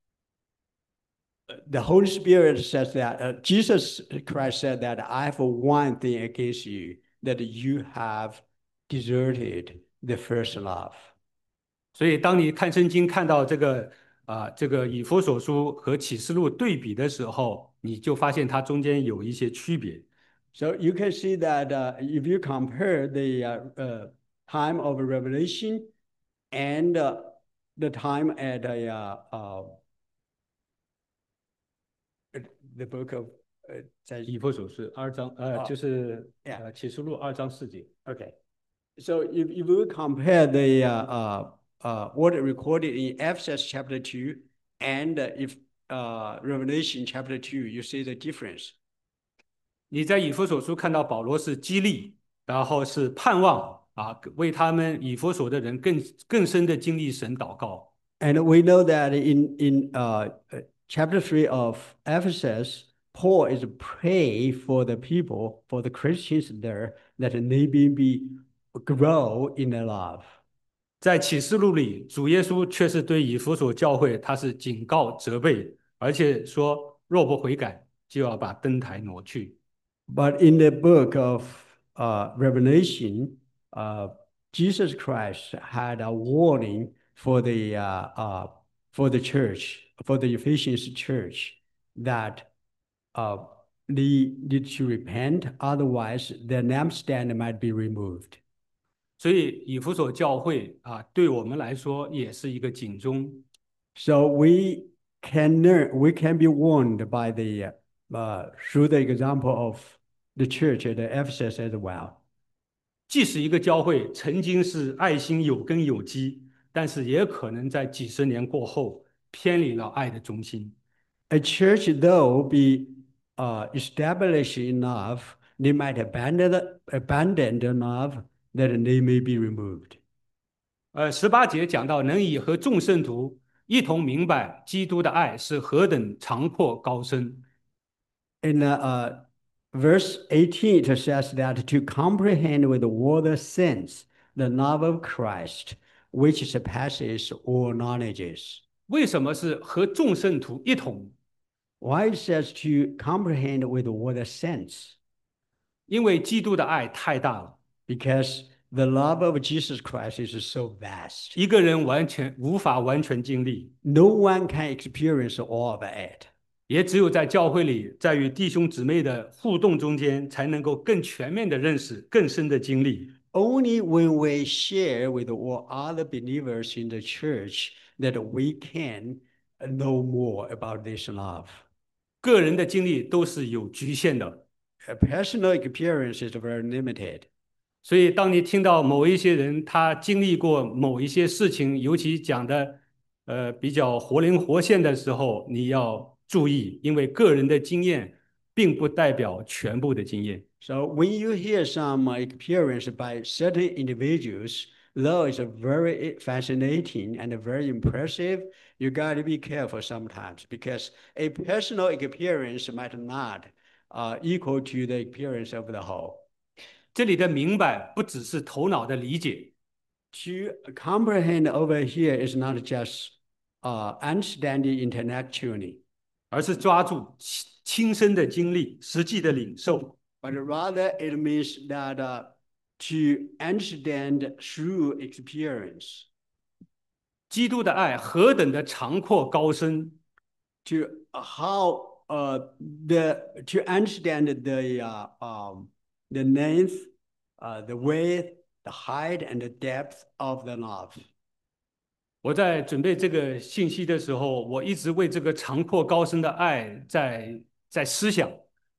the Holy Spirit says that uh, Jesus Christ said that I have one thing against you, that you have deserted the first love. 所以，当你看圣经看到这个啊，这个以弗所书和启示录对比的时候，你就发现它中间有一些区别。 So you can see that uh, if you compare the uh, uh, time of Revelation and uh, the time at a, uh, uh, the book of 呃，在以弗所是二章，呃， 哦就是 ，yeah 呃启示录二章四节。 Okay. So if, if we compare the uh, uh, uh, what recorded in Ephesus chapter two and uh, if uh, Revelation chapter two, you see the difference. 你在以弗所书看到保罗是激励，然后是盼望啊，为他们以弗所的人更更深的经历神祷告。 And we know that in, in uh, uh, chapter three of Ephesus, Paul is praying for the people, for the Christians there, that they may be grow in their love. 在启示录里，主耶稣却是对以弗所教会，他是警告、责备，而且说若不悔改，就要把灯台挪去。 But in the book of uh, Revelation, uh, Jesus Christ had a warning for the uh, uh, for the church, for the Ephesians church, that uh, they need to repent, otherwise their lampstand might be removed. 所以以弗所教会啊，对我们来说也是一个警钟。 So we can learn, we can be warned by the uh, through the example of the church at Ephesus as well. 即使一个教会曾经是爱心有根有基，但是也可能在几十年过后偏离了爱的中心。 A church, though, be uh, established enough, they might abandon, abandon the love that they may be removed. 呃，十八节讲到能以和众圣徒一同明白基督的爱是何等长阔高深。 In uh, uh, verse eighteen, it says that to comprehend with all the saints the love of Christ, which surpasses all knowledges. 为什么是和众圣徒一同？ Why it says to comprehend with all the saints? 因为基督的爱太大了， Because the love of Jesus Christ is so vast. 一个人完全无法完全经历， No one can experience all of it. 也只有在教会里，在与弟兄姊妹的互动中间，才能够更全面的认识、更深的经历。 Only when we share with all other believers in the church that we can know more about this love. 个人的经历都是有局限的， A personal experience is very limited. 所以当你听到某一些人他经历过某一些事情，尤其讲的呃比较活灵活现的时候，你要注意，因为个人的经验并不代表全部的经验。 So when you hear some experience by certain individuals, though it's a very fascinating and very impressive, you got to be careful sometimes because a personal experience might not uh, equal to the experience of the whole. 这里的明白不只是头脑的理解， To comprehend over here is not just uh, understanding intellectually, 而是抓住亲亲身的经历、实际的领受。 but rather it means that uh, to understand through experience. 基督的爱何等的长阔高深， To how uh, the to understand the uh, um, the length, uh, the width, the height, and the depth of the love. 我在准备这个信息的时候，我一直为这个长阔高深的爱在在思想。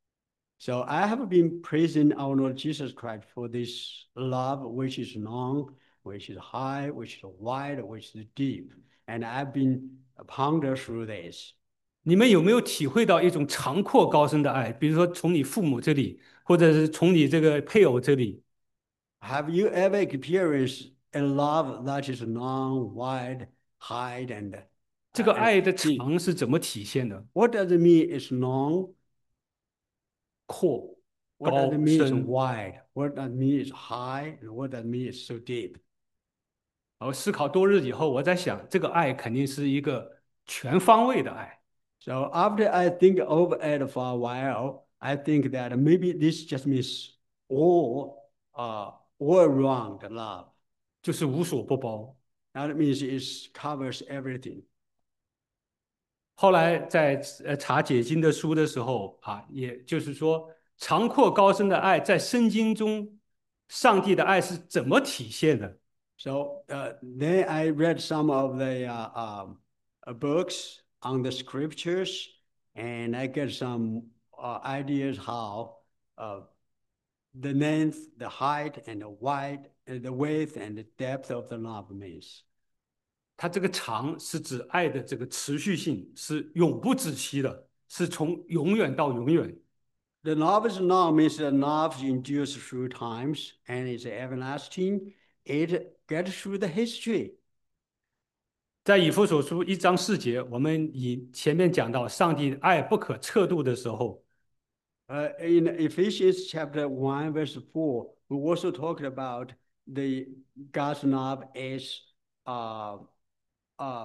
So I have been praising our Lord Jesus Christ for this love, which is long, which is high, which is wide, which is deep, and I've been ponder through this. 你们有没有体会到一种长阔高深的爱？比如说从你父母这里，或者是从你这个配偶这里， Have you ever experienced a love that is long, wide, high, and 这个 uh, 爱的 deep? 长是怎么体现的？ What does it mean it's long? 阔、 What does it 高、 mean it's 深。 wide? What does it mean it's high? And what does it mean it's so deep? 然后思考多日以后，我在想，这个爱肯定是一个全方位的爱， So after I think over it for a while, I think that maybe this just means all, uh, all around love. 就是无所不包。 That means it covers everything. 后来在呃查解经的书的时候啊，也就是说，长阔高深的爱在圣经中，上帝的爱是怎么体现的？ So uh, then I read some of the uh, um, uh, books on the scriptures, and I get some uh, ideas how uh, the length, the height, and the wide, and the width, and the depth of the love means. 它这个长是指爱的这个持续性，是永不止息的，是从永远到永远。 The love is long means the love endures through times and is everlasting. It gets through the history. 在以弗所书一章四节，我们以前面讲到上帝爱不可测度的时候， Uh, in Ephesians chapter one, verse four, we also talked about the God's love is uh, uh,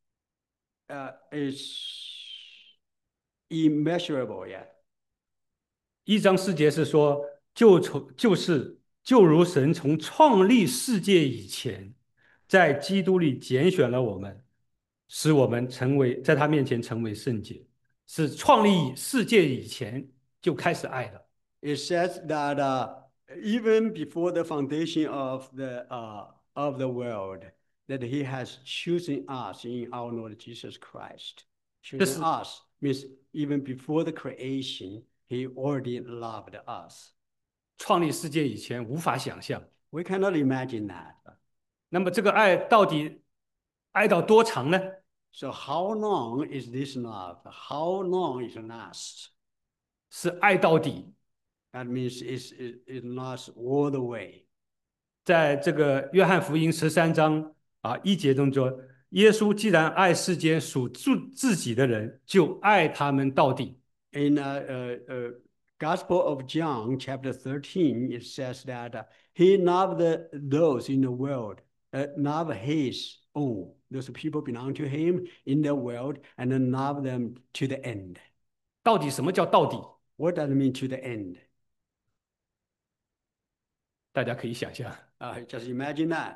uh, is immeasurable. Yeah. 一章四节是说，就从就是就如神从创立世界以前，在基督里拣选了我们，使我们成为在他面前成为圣洁，是创立世界以前就开始爱了。 It says that uh, even before the foundation of the uh, of the world, that He has chosen us in our Lord Jesus Christ. This Chosen us means even before the creation, He already loved us. 创立世界以前无法想象， We cannot imagine that. 那么这个爱到底爱到多长呢？ So how long is this love? How long is it last? 是爱到底。 That means it's, it, it lasts all the way. 在这个约翰福音十三章啊一节中说， 耶稣既然爱世间属自自己的人，就爱他们到底。 In uh, uh, uh, Gospel of John, chapter thirteen, it says that uh, he loved the, those in the world, uh, not his own. Those people belong to him in the world, and then love them to the end. 到底什么叫到底？ What does it mean to the end? 大家可以想象。 Uh, just imagine that.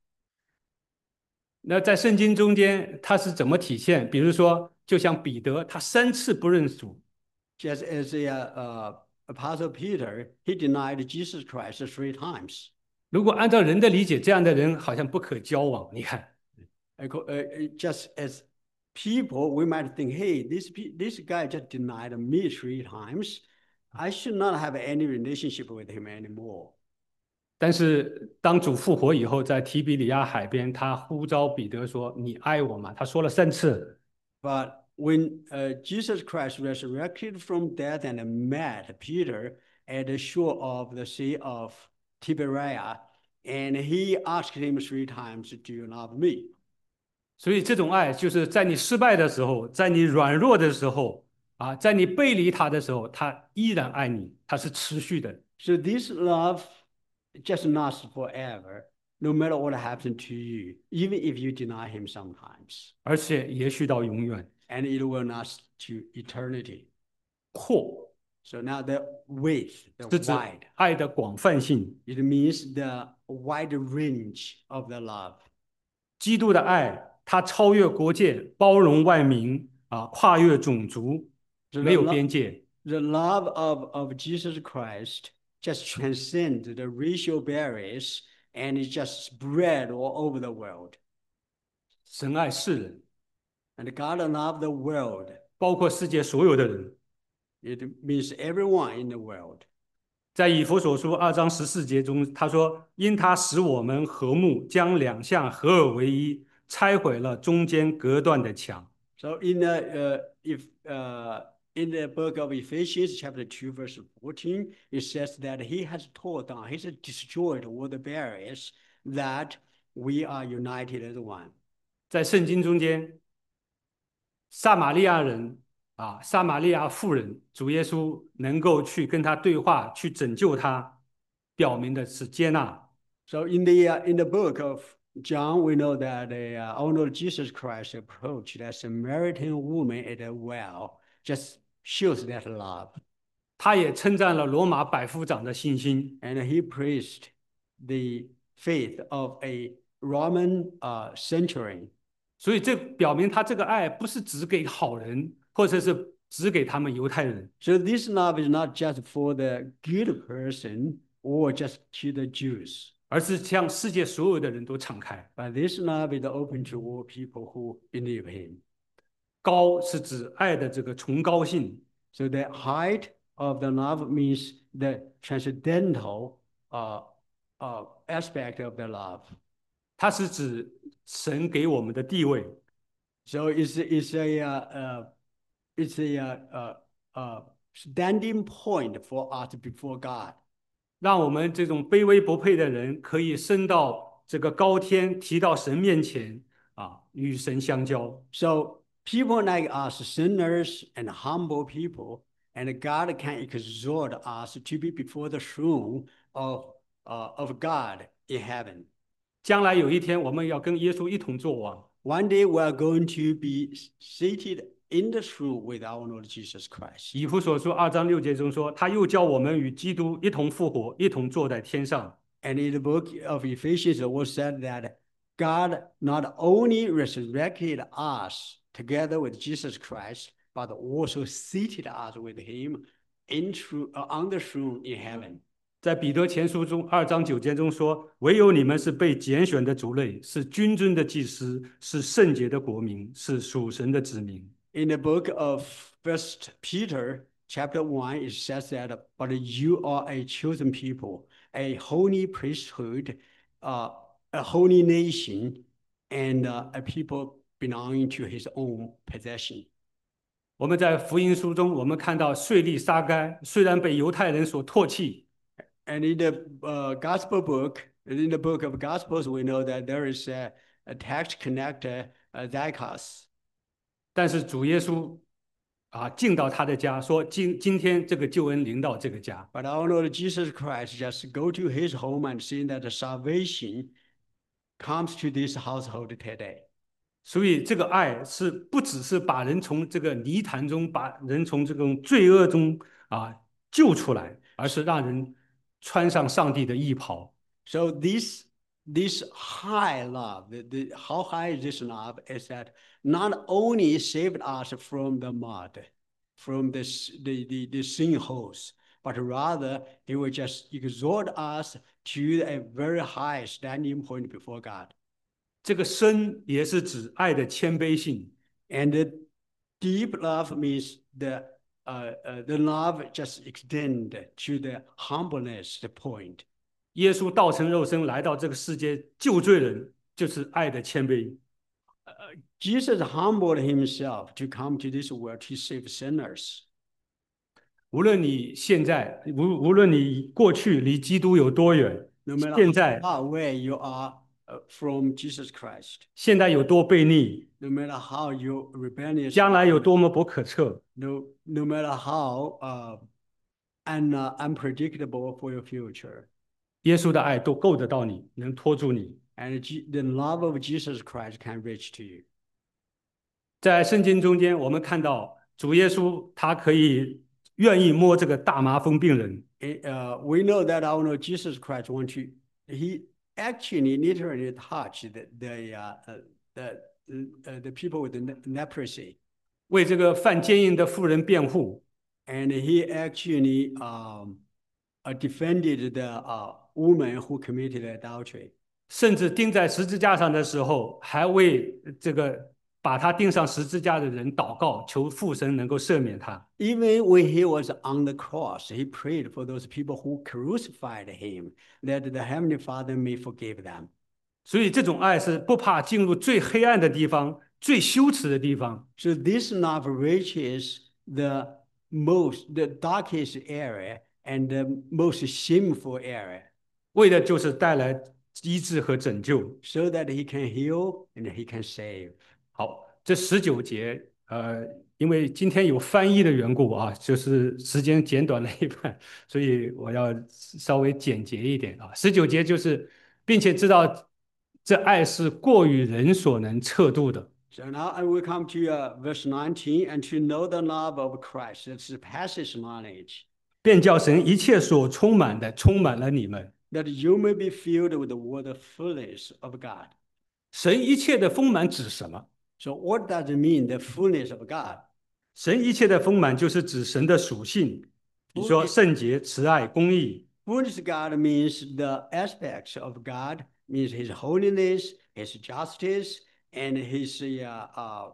那在圣经中间，它是怎么体现？比如说，就像彼得，他三次不认主， Just as the uh, uh, Apostle Peter, he denied Jesus Christ three times. 如果按照人的理解，这样的人好像不可交往。你看， Uh, just as people, we might think, hey, this, this guy just denied me three times. I should not have any relationship with him anymore. 但是当主复活以后，在提比里亚海边，他呼召彼得说：“你爱我吗？”他说了三次。 But when uh, Jesus Christ resurrected from death and met Peter at the shore of the Sea of Tiberias, and he asked him three times, "Do you love me?" 所以这种爱，就是在你失败的时候，在你软弱的时候，啊，在你背离他的时候，他依然爱你，他是持续的。 So this love just lasts forever, no matter what happens to you, even if you deny him sometimes. 而且延续到永远。 And it will last to eternity. 阔 So now the width, the 是指 wide, 爱的广泛性。 it means the wide range of the love. 基督的爱，它超越国界，包容万民，啊，跨越种族， So 没有 the, 边界。 the love of, of Jesus Christ just transcends the racial barriers and it just spread all over the world. 神爱世人， And God loved the world. 包括世界所有的人。 It means everyone in the world. 在以弗所书二章十四节中，他说：“因他使我们和睦，将两项合而为一，拆毁了中间隔断的墙。” So in the uh, if uh, in the book of Ephesians, chapter two, verse fourteen, it says that he has torn down, he has destroyed all the barriers that we are united as one. 在圣经中间，撒玛利亚人啊，撒玛利亚妇人，主耶稣能够去跟他对话，去拯救他，表明的是接纳。 So in the uh, in the book of John, we know that uh, our Lord Jesus Christ approached that Samaritan woman at a well, just shows that love. 他也称赞了罗马百夫长的信心。 And he praised the faith of a Roman uh, centurion. 所以这表明他这个爱不是只给好人，或者是只给他们犹太人， So this love is not just for the good person or just to the Jews, 而是向世界所有的人都敞开。 but this love is open to all people who believe him. 高是指爱的这个崇高性， So the height of the love means the transcendental uh, uh, aspect of the love. 它是指神给我们的地位。 So it's, it's a, uh, uh, it's a uh, uh, uh, standing point for us before God. 让我们这种卑微不配的人可以升到这个高天，提到神面前啊，与神相交。 So people like us, sinners and humble people, and God can exhort us to be before the throne of, uh, of God in heaven. 将来有一天，我们要跟耶稣一同作王。 One day we are going to be seated in the throne with our Lord Jesus Christ. 以弗所书二章六节中说，他又叫我们与基督一同复活，一同坐在天上。 And in the book of Ephesians, it was said that God not only resurrected us together with Jesus Christ, but also seated us with him in through, uh, on the throne in heaven. 在彼得前书中二章九节中说，唯有你们是被拣选的族类，是君尊的祭司，是圣洁的国民，是属神的子民。 In the book of First Peter, chapter one, it says that, but you are a chosen people, a holy priesthood, uh, a holy nation, and uh, a people belonging to his own possession. 我们在福音书中，我们看到税吏撒该虽然被犹太人所唾弃， And in the uh, gospel book, in the book of Gospels, we know that there is a, a tax collector uh, Zacchaeus. 但是主耶稣啊进到他的家，说今今天这个救恩临到这个家。 But our Lord Jesus Christ just go to his home and see that the salvation comes to this household today. 所以这个爱是不只是把人从这个泥潭中，把人从这种罪恶中啊救出来，而是让人穿上上帝的衣袍。 So this this high love, the, the, how high is this love? Is that not only saved us from the mud, from the the the, the sinholes, but rather it will just exhort us to a very high standing point before God. 这个深也是指爱的谦卑性。 And the deep love means the uh, uh, the love just extend to the humbleness the point. 耶稣道成肉身来到这个世界救罪人，就是爱的谦卑。 Jesus humbled himself to come to this world to save sinners. 无论你现在，无无论你过去离基督有多远， No matter 现在 how far away you are uh, from Jesus Christ, 现在有多悖逆， no matter how you rebellious, 将来有多么不可测， no no matter how uh, un, uh, unpredictable for your future, 耶稣的爱都够得到你，能拖住你。 and G- the love of Jesus Christ can reach to you. 在圣经中间，我们看到主耶稣他可以愿意摸这个大麻风病人， It, uh, we know that our Lord Jesus Christ want to he actually literally touched the the uh, uh, the uh, the people with the le- leprosy, 为这个犯奸淫的妇人辩护， and he actually um, uh, defended the uh, woman who committed adultery. 甚至钉在十字架上的时候，还为这个把他钉上十字架的人祷告，求父神能够赦免他。 Even when he was on the cross, he prayed for those people who crucified him, that the Heavenly Father may forgive them. 所以这种爱是不怕进入最黑暗的地方、最羞耻的地方， So this love reaches the most, the darkest area and the most shameful area, 为的就是带来医治和拯救。 so that he can heal and he can save. 好，这十九节，呃，因为今天有翻译的缘故啊，就是时间简短了一半，所以我要稍微简洁一点啊。十九节就是，并且知道这爱是过于人所能测度的， So now I will come to uh, verse nineteen, and to know the love of Christ that surpasses knowledge, 便叫神一切所充满的充满了你们。 that you may be filled with the word of fullness of God. 神一切的丰满指什么？ So what does it mean, the fullness of God? 神一切的丰满就是指神的属性，比如说圣洁、慈爱、公义。 Fullness of God means the aspects of God, means his holiness, his justice, and his uh, uh,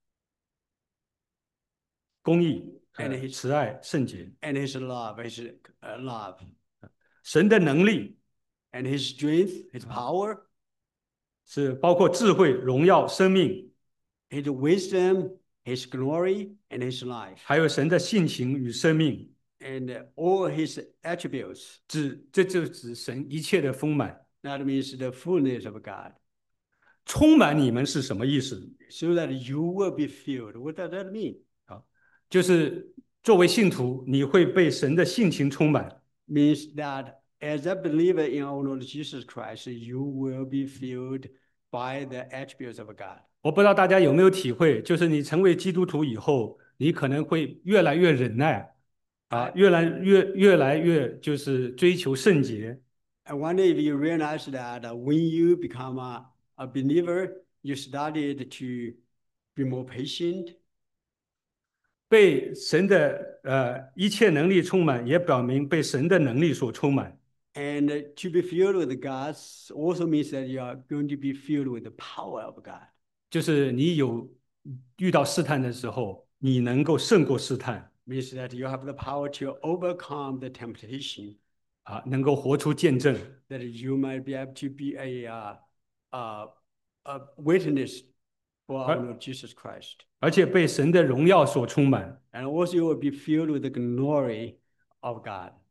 公义、呃 And his- 慈爱、圣洁， and his love, his uh, love, 神的能力 and his strength, his power, 是包括智慧、荣耀、生命， his wisdom, his glory, and his life, 还有神的性情与生命， and all his attributes. 指这就指神一切的丰满。 That means the fullness of God, 充满你们是什么意思？ so that you will be filled. What does that mean? 就是作为信徒，你会被神的性情充满。 Means that as a believer in our Lord Jesus Christ, you will be filled by the attributes of God. 我不知道大家有没有体会，就是你成为基督徒以后，你可能会越来越忍耐，啊，越来越越来越就是追求圣洁。 I wonder if you realize that uh, when you become a, a believer, you started to be more patient, 被神的呃一切能力充满，也表明被神的能力所充满。 and uh, to be filled with God also means that you are going to be filled with the power of God. 就是你有遇到试探的时候，你能够胜过试探 Means that you have the power to overcome the temptation, 啊，能够活出见证。 that you might be able to be a, uh, uh, a witness for our Right. Lord Jesus Christ. 而且被神的荣耀所充满。 And also you will be filled with the glory of God.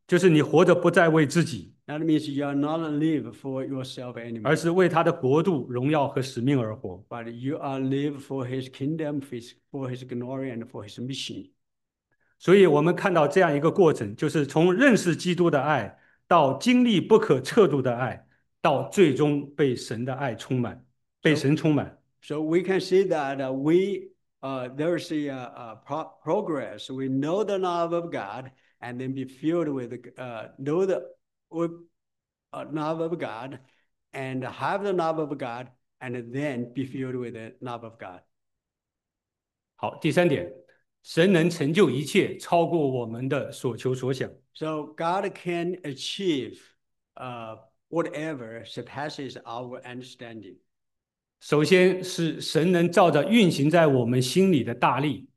就是你活着不再为自己， That means you are not live for yourself 而 anymore, 是为他的国度、荣耀和使命而活。 but you are live for His kingdom, his- for His glory, and for His mission. 所以，我们看到这样一个过程，就是从认识基督的爱，到经历不可测度的爱，到最终被神的爱充满，被 So, 神充满。 so we can see that uh, we uh, there's a, uh, uh, pro- progress. We know the love of God, and then be filled with uh, know the with, uh, love of God, and have the love of God, and then be filled with the love of God. 好，第三点，神能成就一切，超过我们的所求所想。 So God can achieve uh, whatever surpasses our understanding. 首先是神能照着运行在我们心里的大力，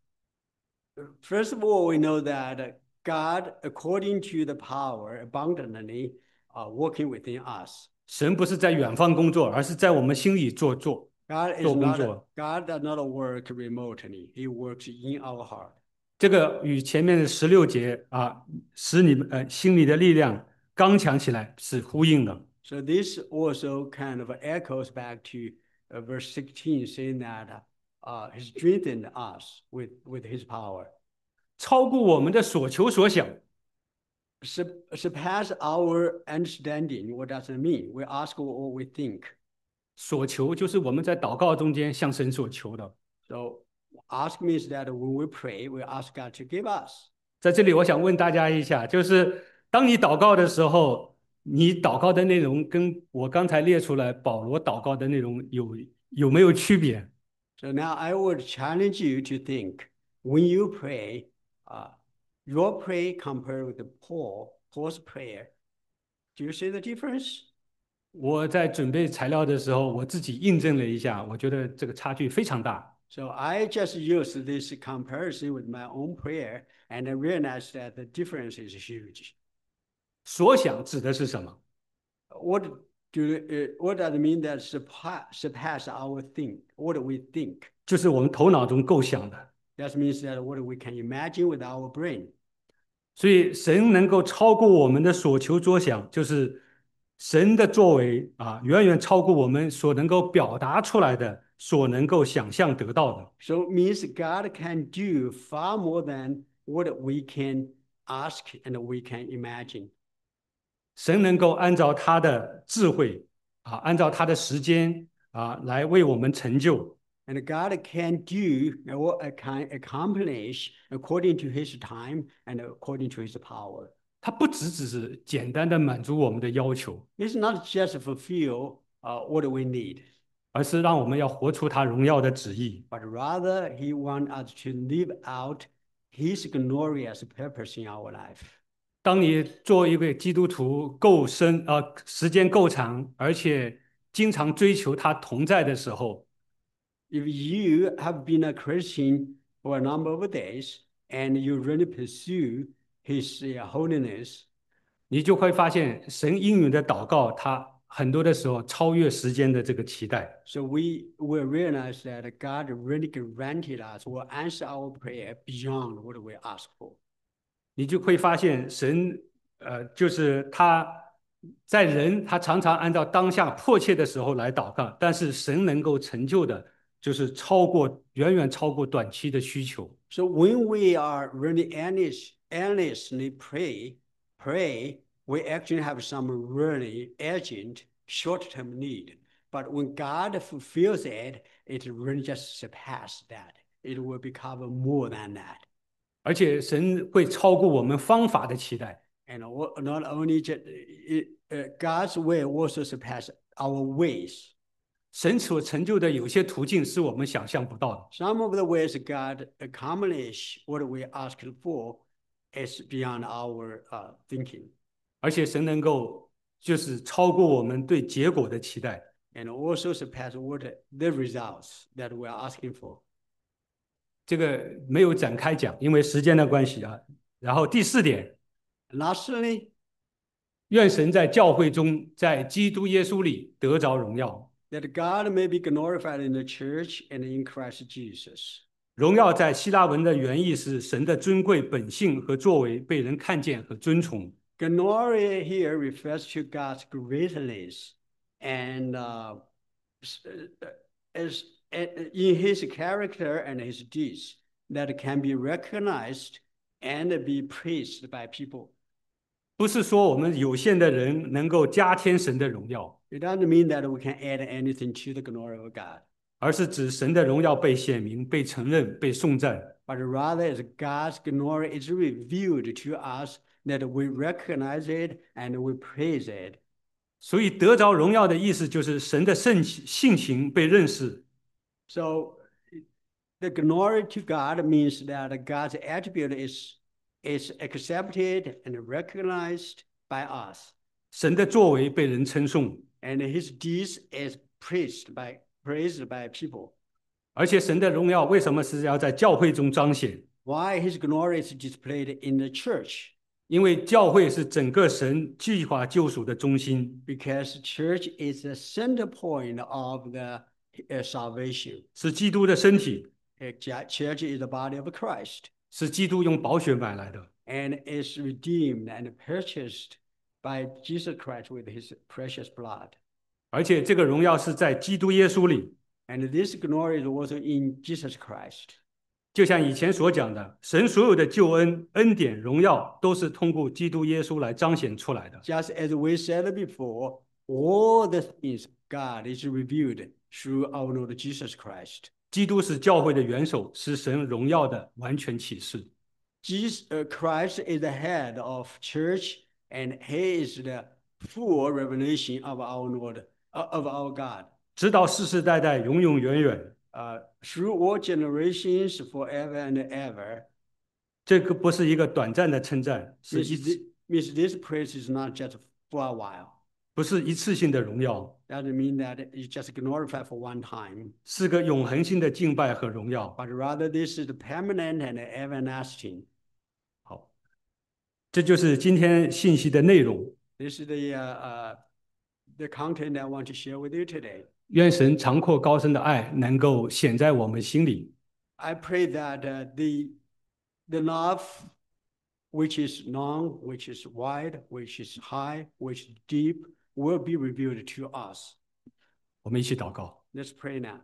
First of all, we know that God, according to the power abundantly uh, working within us. 神不是在远方工作，而是在我们心里做做 God is 做工 not, 作。 God does not work remotely. He works in our heart. 这个与前面的十六节啊，使你们呃心里的力量刚强起来是呼应的。 So this also kind of echoes back to uh, verse sixteen, saying that uh, He strengthened us with, with His power. 超过我们的所求所想， Sur- surpass our understanding. What does it mean? We ask or we think. 所求就是我们在祷告中间向神所求的。 So ask means that when we pray, we ask God to give us. 在这里，我想问大家一下，就是当你祷告的时候，你祷告的内容跟我刚才列出来保罗祷告的内容有有没有区别？ So now I would challenge you to think when you pray, uh, your prayer compared with the Paul, Paul's prayer. Do you see the difference? 我在准备材料的时候，我自己印证了一下，我觉得这个差距非常大。 So I just used this comparison with my own prayer, and I realized that the difference is huge. 所想指的是什么？ What do uh, what does it mean that surpass, surpass our think? What do we think? 就是我们头脑中构想的。 That means that what we can imagine with our brain. 所以神能够超过我们的所求所想，就是神的作为啊，远远超过我们所能够表达出来的，所能够想象得到的。 So it means God can do far more than what we can ask and we can imagine. 神能够按照他的智慧啊，按照他的时间啊，来为我们成就。 And God can do or can accomplish according to His time and according to His power. 他不只只是简单的满足我们的要求， It's not just fulfill uh, what we need, 而是让我们要活出他荣耀的旨意。 but rather He wants us to live out His glorious purpose in our life. 当你做一个基督徒够深啊、呃，时间够长，而且经常追求他同在的时候， If you have been a Christian for a number of days and you really pursue His uh, holiness, 你就会发现神应允的祷告，他很多的时候超越时间的这个期待。 so we will realize that God really granted us or answer our prayer beyond what we ask for. 你就会发现神，呃，就是他在人他常常按照当下迫切的时候来祷告，但是神能够成就的，就是超过远远超过短期的需求。 So when we are really earnest, earnestly pray, pray, we actually have some really urgent short-term need. But when God fulfills it, it really just surpasses that. It will become more than that. 而且神会超过我们方法的期待。 And not only just, it, uh, God's way also surpasses our ways. 神所成就的有些途径是我们想象不到的。 Some of the ways God accomplish what we asked for is beyond our uh, thinking. 而且神能够就是超过我们对结果的期待。 And also surpass what the results that we are asking for. 这个没有展开讲，因为时间的关系啊。然后第四点， Lastly, 愿神在教会中，在基督耶稣里得着荣耀。 that God may be glorified in the church and in Christ Jesus. 荣耀在希腊文的原意是神的尊贵本性和作为被人看见和尊崇。 Glory here refers to God's greatness and uh, as in his character and his deeds that can be recognized and be praised by people. 不是说我们有限的人能够加添神的荣耀， It doesn't mean that we can add anything to the glory of God, 而是指神的荣耀被显明、被承认、被颂赞。 but rather as God's glory is revealed to us that we recognize it and we praise it. 所以得着荣耀的意思就是神的圣性情被认识， So the glory to God means that God's attribute is, is accepted and recognized by us, 神的作为被人称颂， and his deeds is praised by, praised by people. 而且神的荣耀为什么是要在教会中彰显？ Why his glory is displayed in the church? 因为教会是整个神计划救赎的中心， Because church is the center point of the uh, salvation. 是基督的身体， Uh, Church is the body of Christ 是基督用宝血买来的。 and is redeemed and purchased by Jesus Christ with his precious blood. 而且这个荣耀是在基督耶稣里， And this glory is also in Jesus Christ. 就像以前所讲的，神所有的救恩、恩典、荣耀都是通过基督耶稣来彰显出来的。 Just as we said before, all the things God is revealed through our Lord Jesus Christ. 基督是教会的元首，是神荣耀的完全启示。 Jesus uh, Christ is the head of church, and he is the full revelation of our Lord, uh, of our God. 直到世世代代，永永远远。 Uh, through all generations, forever and ever. 这个不是一个短暂的称赞，是 Means 一 this, means this praise is not just for a while. 不是一次性的荣耀， Doesn't mean that it's just glorified for one time, 是个永恒性的敬拜和荣耀。 but rather this is permanent and everlasting. 好，这就是今天信息的内容。 This is the, uh, uh, the content I want to share with you today. 愿神长阔高深的爱能够显在我们心里， I pray that uh, the, the love which is long, which is wide, which is high, which is deep, will be revealed to us. 我们一起祷告。 Let's pray now.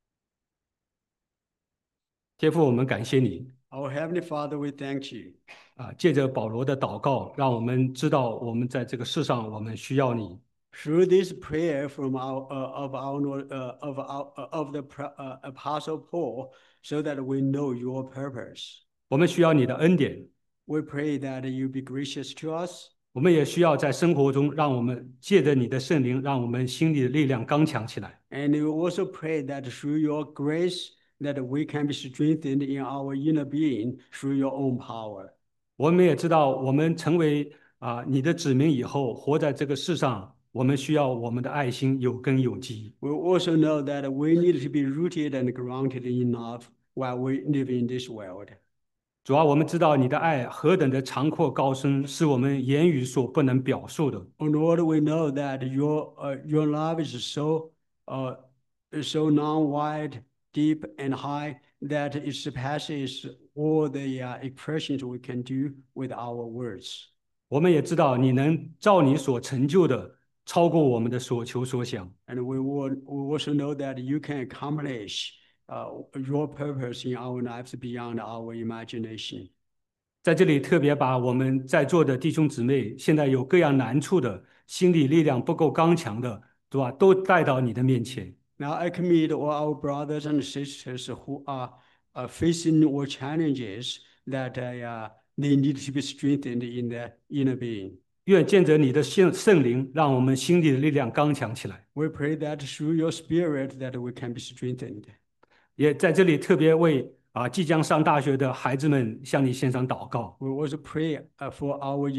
天父，我们感谢你 Our Heavenly Father, we thank you. 啊，借着保罗的祷告，让我们知道我们在这个世上，我们需要你。 Through this prayer from our, uh, of, our, uh, of, our, uh, of the uh, Apostle Paul, so that we know your purpose. 我们需要你的恩典， We pray that you be gracious to us. 我们也需要在生活中，让我们借着你的圣灵，让我们心里的力量刚强起来。 And we also pray that through your grace, that we can be strengthened in our inner being through your own power. 我们也知道，我们成为啊你的子民以后，活在这个世上，我们需要我们的爱心有根有基。 We also know that we need to be rooted and grounded in love while we live in this world. 主要我们知道你的爱何等的长阔高深，是我们言语所不能表述的。 Oh Lord, we know that your, uh, your love is so, uh, so non-wide, deep and high that it surpasses all the uh, expressions we can do with our words. 我们也知道你能照你所成就的，超过我们的所求所想。 And we, would, we also know that you can accomplish uh, your purpose in our lives beyond our imagination. 在这里特别把我们在座的弟兄姊妹，现在有各样难处的，心理力量不够刚强的，对吧？都带到你的面前。 Now I commit all our brothers and sisters who are uh, facing all challenges that uh, they need to be strengthened in their inner being. 愿见着你的圣圣灵，让我们心里的力量刚强起来。 We pray that through your spirit that we can be strengthened. 也在这里特别为啊即将上大学的孩子们向你献上祷告。 We also pray uh, for our